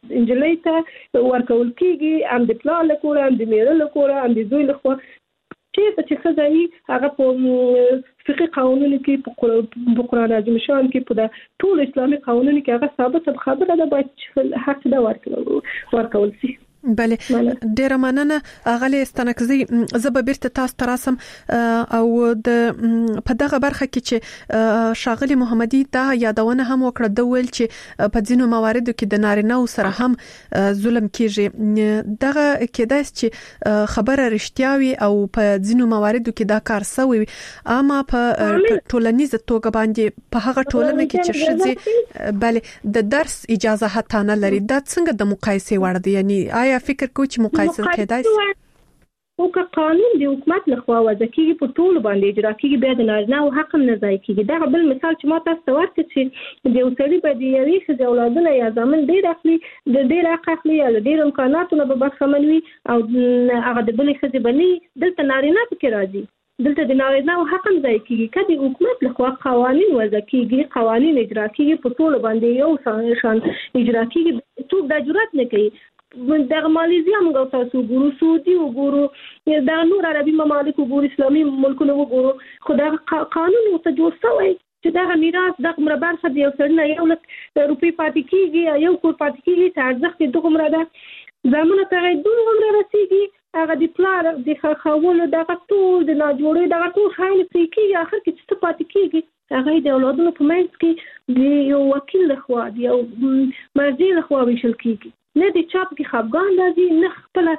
انجلۍ ته ورکول کیږي، هم د پلار له کوره، هم د میړه له کوره، هم د زوی له خوا. چې ښځه وي هغه په فقهي قانونو کې، په قرآن عظیم شان کې، په ټول اسلامي قانونو کې هغه ثابته خبره ده، باید حق دا ورکول شي. بله ډیره مننه اغلی استنکزی. زه به بیرته تاسو ته راسم او د په دغه برخه کې چې شاغلی محمدي دا یادونه هم وکړه، د ویل چې په ځینو مواردو کې د نارینه سره هم ظلم کیږي. دغه کېدای چې خبره رښتیا وي او په ځینو مواردو کې دا کار سوی وي، اما په ټولنیزه توګه باندې په هغه ټولنه کې چې ښځې بله د درس اجازه حتی نه لري، دا څنګه د مقایسې وړ دی؟ یعنی آیا فکر کوئ چې مقایسه کېدای شي؟ او که قانون د حکومت لخوا وضع کیږي په ټول باندې اجرا کیږي، بیا د نارینه او حق نه ځای کیږي. دا بل مثال چې ما تاسو ته ورکړ چې د وسړي په دی یوې ښځې اولادونه یا ځامن ډېر اخلي، د ډېر حق اخلي یا د ډېر امکاناتو نه به برخمن وي، او هغه د بلې ښځې بني دلته نارینه پکې راځي، دلته د نارینه او حق نه ځای کیږي. که د حکومت لخوا قوانین وضع کیږي، قوانین اجرا کیږي، په ټول باندې یو شان اجرا کیږي، څوک دا جرأت نه کوي. دغه ماليزیا موږ تاسو ګورو، سعودي وګورو، دا نور عربي ممالک وګورو، اسلامي ملکونه وګورو، خو دا قانون ورته جوړ شوی چې دا میراث د مربع څخه یو سړی یو لک روپی پاتې کیږي، یو کور پاتې کیږي، چې ارزښت یې دغه مرده زمونه ته دوه رسیږي، هغه د پلار د خاولو دغه ټول د ناجوړې دغه ټول خایل پرې کیږي، اخر کې څه پاتې کیږي هغه د اولادونو په منځ کې د یو وکیل لخوا، د یو مرضی لخوا ویشل کیږي. نه د چاپ کې خپګان راځي، نه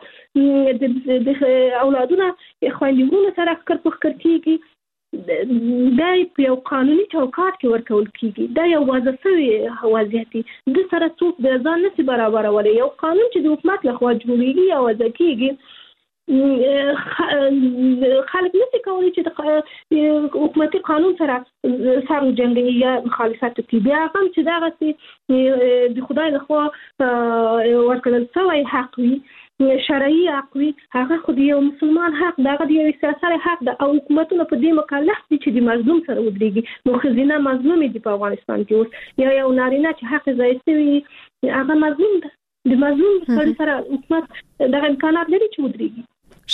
خپل د اولادونه خويندګونو سره فکر کیږي. دا په یو قانوني چوکاټ کې ورکول کیږي، دا یو واضح شوی وضعیت دی. د سره څوک د ځان نشي برابرولای. یو قانون چې د حکومت لخوا جوړیږي او وضع کیږي، خلک نشي کولی چې د حکومتي قانون سره سر جنګي یا مخالفت کوي. بیا هم چې دا غسي د خدای لخوا ورکړل شوی حق وي، شرعي حق وي، هغه خو د یو مسلمان حق ده، هغه د یو سیاسي حق ده، او حکومتونه په دې مکلف دي چې د مظلوم سره ودرېږي. نو ښځینه مظلومې دي په افغانستان کې اوس، یا یو نارینه چې حق ضایع شوی هغه مظلوم ده. د مظلوم سړي سره حکومت دغه امکانات لري چې ودرېږي.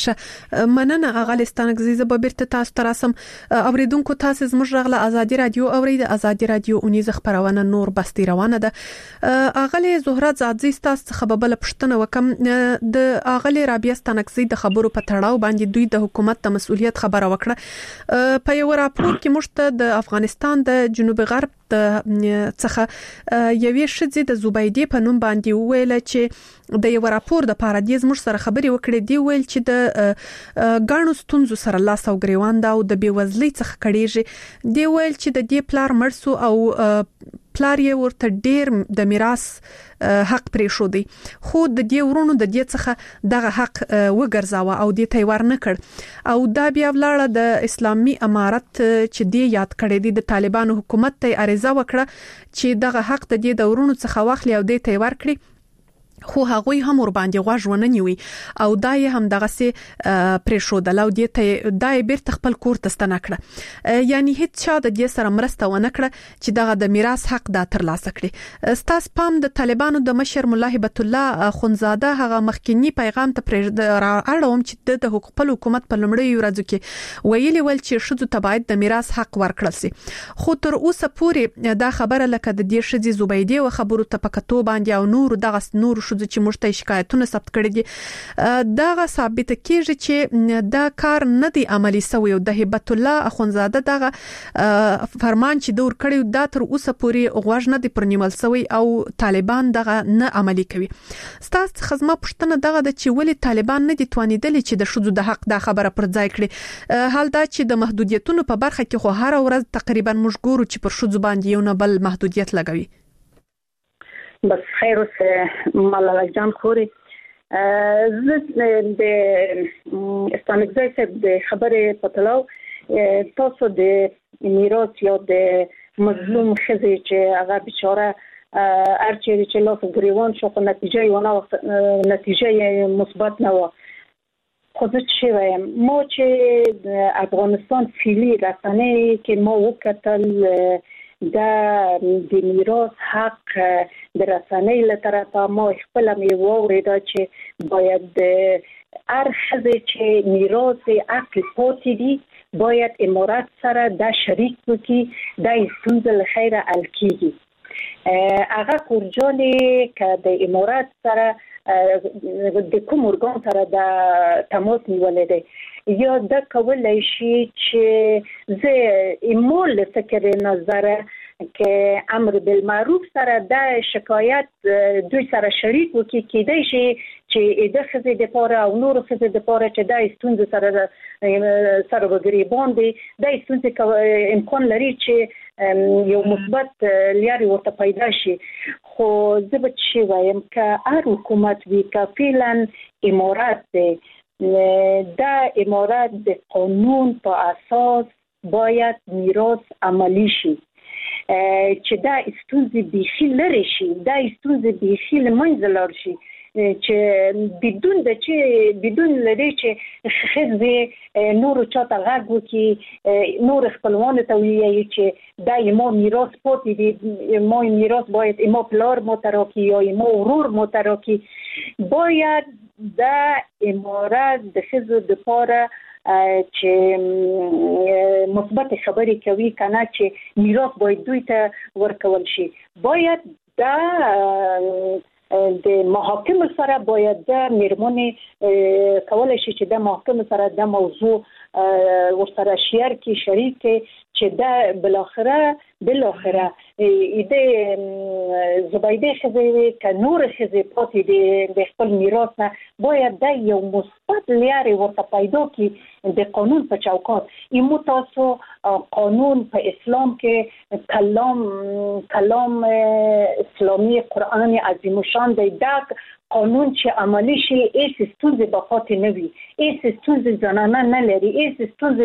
مننه اغلی ستانکزی. زه به بیرته تاسو ته راسم. اوریدونکو تاسو زموږ غږ له ازادي رادیو اورید. ازادي رادیو اونیزه خبرونه نور بستي روانه ده. اغلی زهرا زادزی تاسو څخه بل پښتنه وکم د اغلی رابعه ستانکزی د خبرو په تړاو باندې دوی د حکومت د مسؤلیت خبره وکړه. په یو راپور کې مشته د افغانستان د جنوب غرب څخه یوې ښځې د زوبیدې په نوم باندې وویل چې د یو راپور د پارادیز مش سره خبري وکړې. دی ویل چې د غاڼو ستونزو سره لاس او ګریوان دا او د بیوزلۍ څخه کړيږي. دی ویل چې د دې پلار مرسو او پلار یې ورته ډیر د میراث حق پرې شو دی، خو د دې ورونو د دې څخه دغه حق وګرځاوه او دې تیوار نه کړ. او دا بیا ولاړه د اسلامي امارت چې دې یاد کړی دی د طالبانو حکومت ته عریضه وکړه چې دغه حق د دې د ورونو څخه واخلي او دې تیوار کړي، خو هغوی هم ور باندې غوږ ونه نیوي او دا یې هم دغه سي پرېښودل او دې ته دای بیرته خپل کور ته ستنه کړه. یعنی هیڅ چا د دې سره مرسته ونه کړه چې دغه د میراث حق دا ترلاسه کړي. ستاسو پام د طالبانو د مشر مولا هبت الله خونزاده هغه مخکینی پیغام ته اړوم چې د خپل حکومت په لومړی ورځو کې ویلي ول چې شذو تبعید د میراث حق ورکړل سي، خو تر اوسه پورې دا خبره لکه د دې شذې زوبیدې او خبرو ته پکتو باندې او نور چې مشته شکایتونه ثبت کړي دي دا ثابت کیږي چې دا کار نه دی عملی شوی. د هبت الله اخونزاده دغه فرمان چې دور کړی دا تر اوسه پورې غوښ نه دی پرنیول شوی او طالبان دغه نه عملی کوي. ستاسو خدمت پښتنه دغه د چې ولی طالبان نه دي توانیدل چې د شذو د حق دا خبره پر ځای کړي. حال دا چې د محدودیتونو په برخه کې خو هر ورځ تقریبا موږ ګورو چې پر شذو باندې یو نه بل محدودیت لګوي. بس خیر اوس ملاله جان خوري زه د استانکزی صاحب د خبرې په تړاو تاسو د میراث یا د مظلوم ښځې چې هغه بیچاره ارچې چې لاس ګریوان شو په نتیجه مثبت نه و. خو زه چې وایم ما چې افغانستان فعلی رسنۍ کې ما وکتل د میراث حق د رسنۍ له طرفه ما خپل مې واورېده چې باید هر ښځه چې میراث حق پاتې دي باید امارات سره د شریک وکړي د ستونزې له خیره حل کیږي. هغه کورجانې که د امارات سره د کوم ارګان سره د تماس نیولې دی یا د کولای شي چې زه ایمول فکر نظره که امر بالمعروف سره د شکایت دوی سره شریک وکړي کېدای شي چې د ښځې دپاره او نورو ښځې دپاره چې د ستونزې سره وګریبان دي د ستونزې امکان لري چې یو مثبت لارې ورته پیدا شي. خو زه به چې وایم که هر حکومت وي که فعلا امارات دی د امارات د قانون په اساس باید میراث عملی شي چې دا ستونزې بیخي لرې شي دا ستونزې بیخي له منځه لاړ شي چې بدون لري چې ښځې نورو چاته غږ وکړي نور خپلوانو ته ووایي چې دا ما میراث پاتې دي ما میراث باید ما پلار ما ته راکړي یا ما ورور ما ته راکړي. باید د امارات د ښځو دپاره چې مثبت خبرې کوي کنه چې میراث باید دوی ته ورکول شي. باید د محاکم سره باید د میرمنې کولای شي چې د محاکم سره د موضوع ورسره شیر کی شریک چې دا بالاخره د زبیده ښځې که نور ښځې پاتې د خپل میراث نه باید د یو مثبت لارې ورته پیدا کړي د قانون په چوکاټ. ایمو تاسو قانون په اسلام کې کلام اسلامی قرآن عظیم الشان دی. دا قانون چې عملی شي هیڅ ستونزې به پاتې نه وي هیڅ ستونزې زنانه نه لري هیڅ ستونزې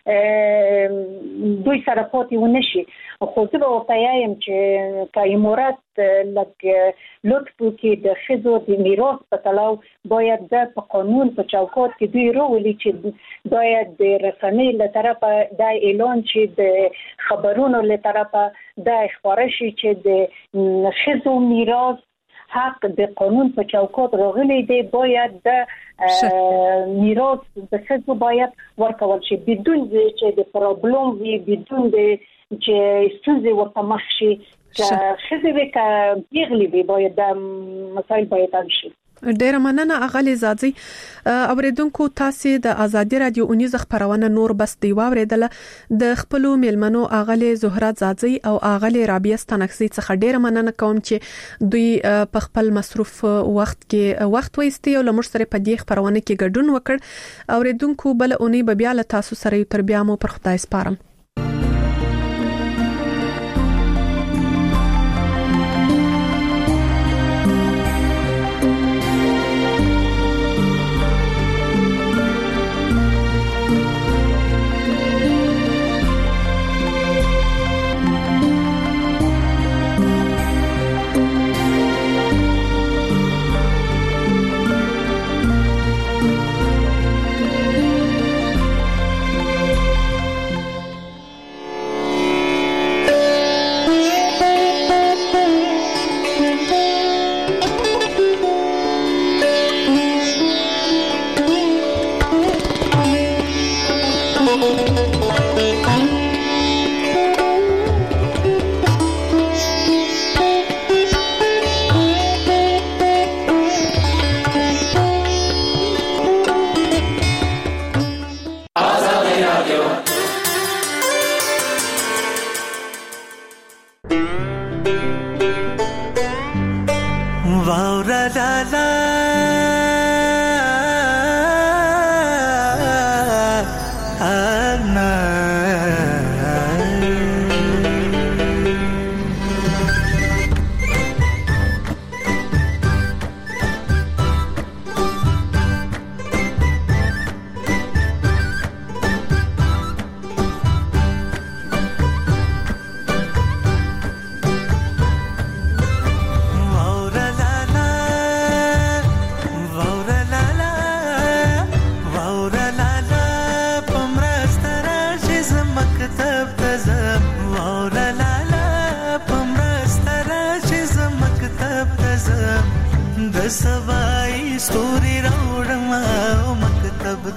دوی سره پاتې ونه شي. خو زه به ورته وایم چې که امارات لږ لطف وکړي د ښځو د میراث په تړاو باید په قانون په چوکاټ کې دوی راولي چې باید د رسنۍ له طرفه دا اعلان چې د خبرونو له طرفه دا خپاره شي چې د ښځو میراث حق د قانون په چوکاټ راغلی دی باید د میراث د ښځو باید ورکول شي بدون چې د پرابلم وي بدون چې ستونزې ورته مخ شي چې ښځې وي که پیغلې وي باید د مسایل باید حل شي. ډیره مننه اغلی زاځي. اوریدونکو تاسو د ازادي رادیو اونیز خبرونه نور بس دی واوریدله د خپل میلمنو اغلی زهرا زاځي او اغلی رابعه ستنکسي څخه ډیره مننه کوم چې دوی په خپل مصروف وخت کې وخت وایستي او لمر سره په دې خبرونه کې ګډون وکړ. اوریدونکو بل اونۍ به بیا له تاسو سره تر بیا مو پر خدای سپارم.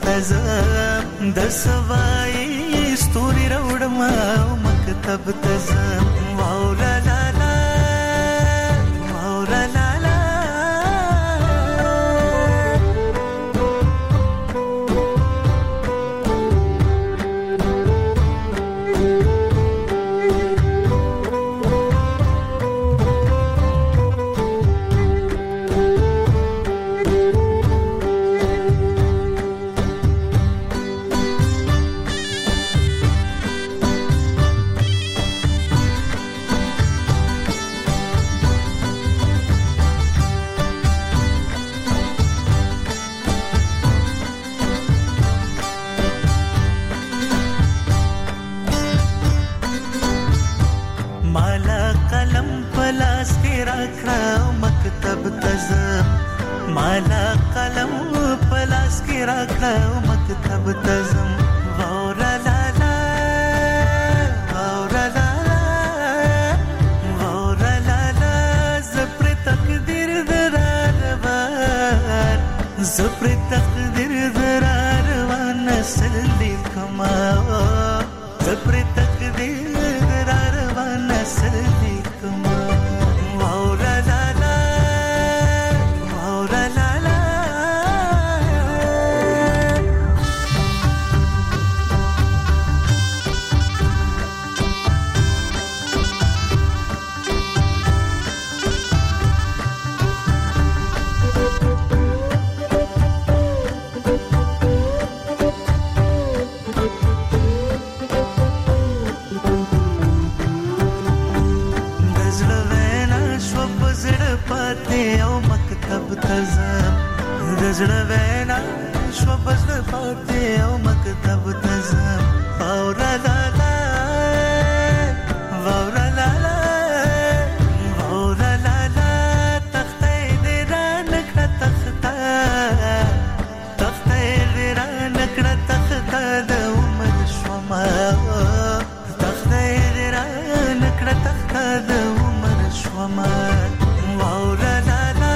تزم د سوای ستوري راوړم مکتب تزم واولا لا لا واولا لا لا مالا قلم پلاس کی راکړه مکتب تزم وورا لا لا وورا لا وورا لا لا زپر تقدیر دراروان زپر تقدیر دراروان نسل لیکما زپر تقدیر دراروان نسل لیکما وورا لا زړه وینا شو بس پاتې او مکتب تزم واورا لا لا واورا لا لا واورا لا لا تخته دې را نکړه تخته تخته دې را نکړه تخته د عمر شوما تخته دې را نکړه تخته د عمر شوما واورا لا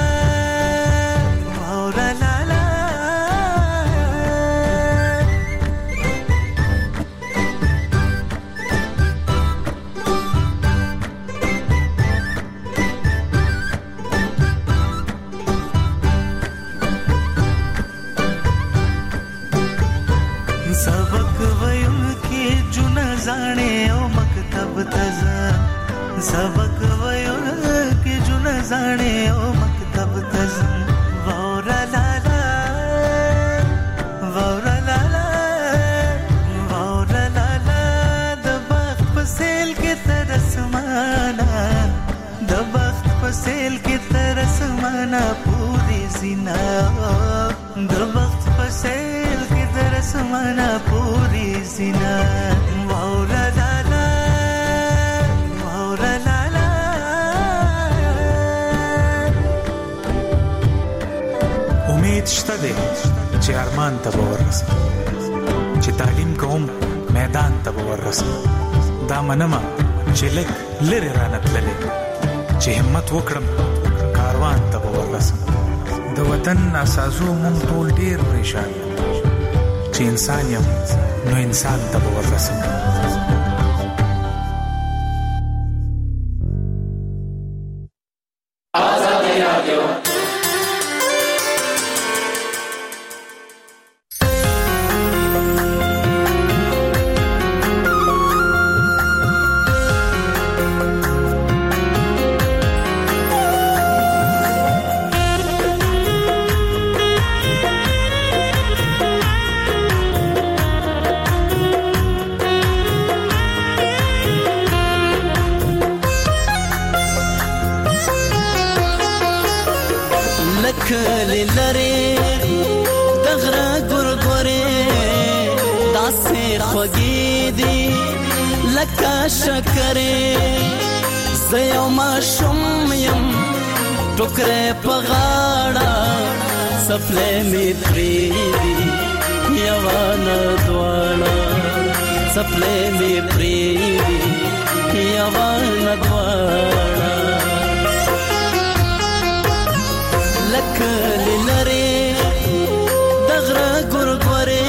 सबक वयो के जुन जाने ओ मकतब तजम वौरा ला ला वौरा ला ला वौरा ला ला द बख्त पसेल के तरसमाना द बख्त पसेल के तरसमाना पूरी जिना द बख्त पसेल के तरसमाना पूरी जिना वौरा ला ला شته دی چې ارمان ته به ورسم چې تعلیم کوم میدان ته به ورسم دا منمه چې لږ لرې رانه تللی چې همت وکړم کاروان ته به ورسم د وطن اساسو مونږ ټول ډېر پریشان یم چې انسان یم نو انسان ته به ورسم لکه لری دغره ګورګورې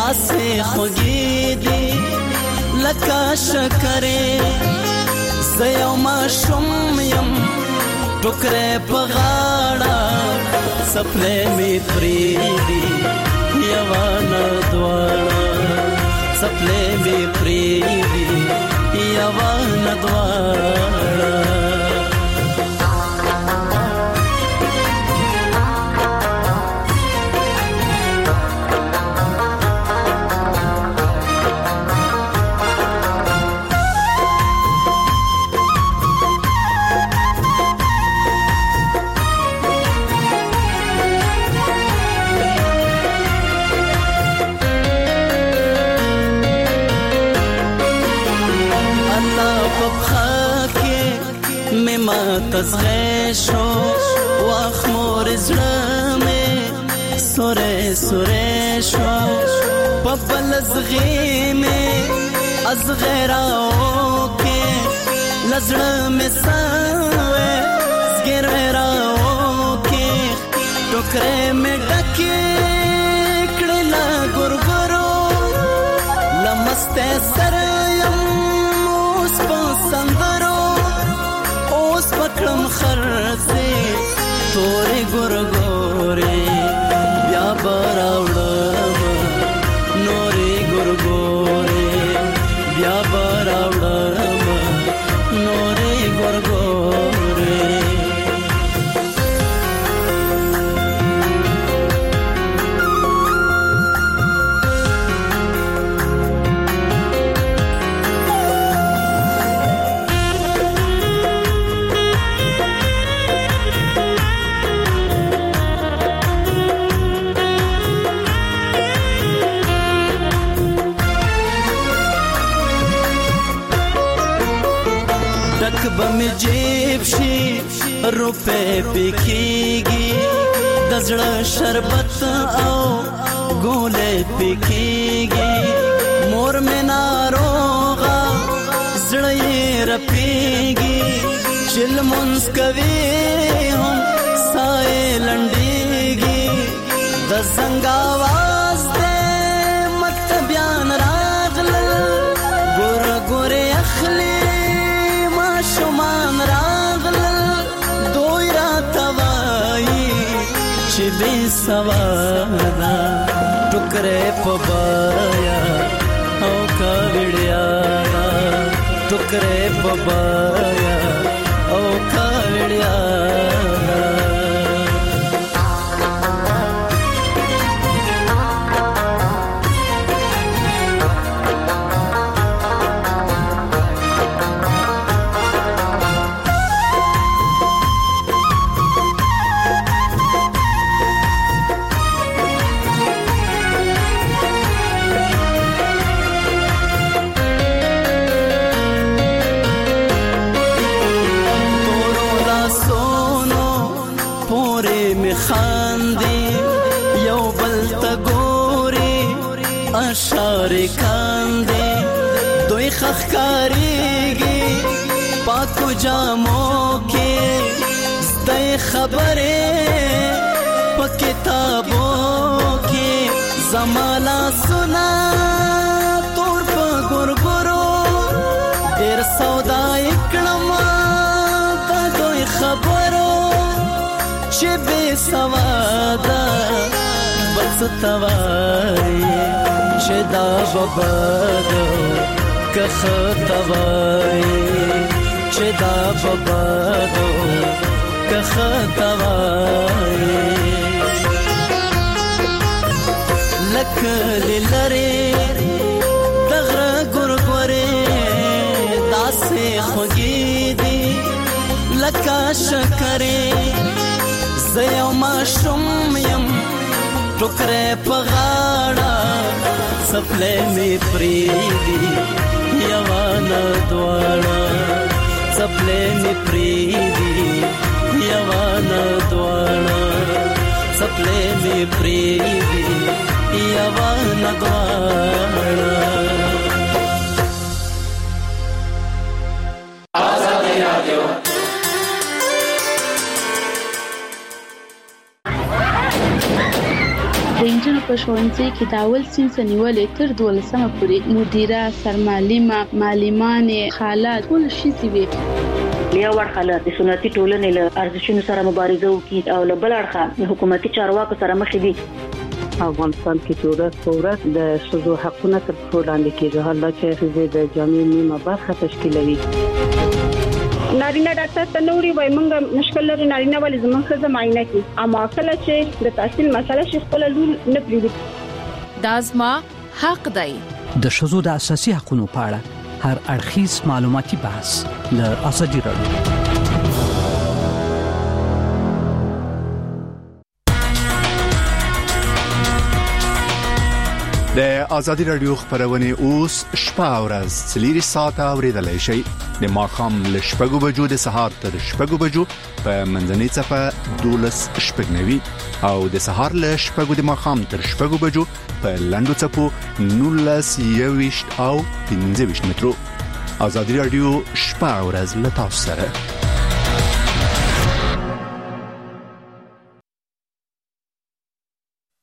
داسې خوږې دي لکه شکرې زه یو ماشوم یم ټوکرې په غاړه څپلۍ مې پرېږدي یوه نه دواړه څپلۍ مې پرېږدي یوه نه دواړه تزغې شو واخمور زړه مې سورې سورې شو په بل زغې مې ازغې راوکې لزړه مې سوې زګېروې راوکې ټوکرې مې ډکې کړې له ګورګورو لمستې سره یم اوس په سندرو پکړم خرڅې تورې ګورګورې بیا به راوړم نورې ګورګورې بیا به راوړم نورې ګورګورې بم جیب شي روپے پکېږي د زړه شربت او ګولې پکېږي مور مې ناروغه زړه یې رپېږي چې لمونځ کوي هم ساه یې لنډېږي د زنګ اواز دی مکتبیان راغلل ګوره ګورې اخلي شمان راغلل دوی راته وایي چې بې سواده ټوکرې په بایا او کاوړیا ټوکرې په بایا او کاوړیا اشاره کاندې دوی خخکاریږي پاکو جامو کې زده خبرې په کتابو کې زمالا سنا تور په ګورګورو ډېر سودا کړم د دوی خبرو چې بې سواده بس تواري چې دا ببادو که خطواري چې دا ببادو که خطواري لکه لري دغره ګورګورې داسې خوږې دي لکه شکرې زه یو ماشوم یم ټوکرې په غاړه څپلۍ مې پرېږدي یوه نه دواړه څپلۍ مې پرېږدي یوه نه دواړه څپلۍ مې پرېږدي یوه نه دواړه آزادي رادیو د انجنونو په ښوونځي کې د اول صنف نیولې تر 12مه پورې مدیره، سرمعلمه، معلمانې، خاله ټول شي وي. لیا ورخاله د سنتي ټولنې له ارزښتونو سره مبارزه وکړي او له بل اړخه د حکومتي چارواکو سره مخ دي. افغانستان کې چې ورځ په ورځ د ښځو حقونه تر پښو لاندې کېږي، حالات چې ښځې د جامعې نیمه برخه تشکیلوي. نارینه ډاکټر ته نوري وای مونږ مشکل لري، نارینه ولې زموږ ښځه معاینه کوي، اما کله چې د تحصیل مسله شي خپل لور نه پریږدي. دا زما حق دی. د ښځو د اساسي حقوقو په اړه هر اړخیز معلوماتي بحث له ازادي راډیو. د ازادي راډیو خبرونه اوس شپه او ورځ 3 ساعته اوریدلای شئ. د ماښام له 6 بجو د سهار تر 6 بجو په منځنۍ صفه 12:09 او د سهار له 6 د ماښام تر 6 بجو په لنډو صفو 19:20 او 15 مترو. ازادي راډیو شپه او ورځ له تاسو سره.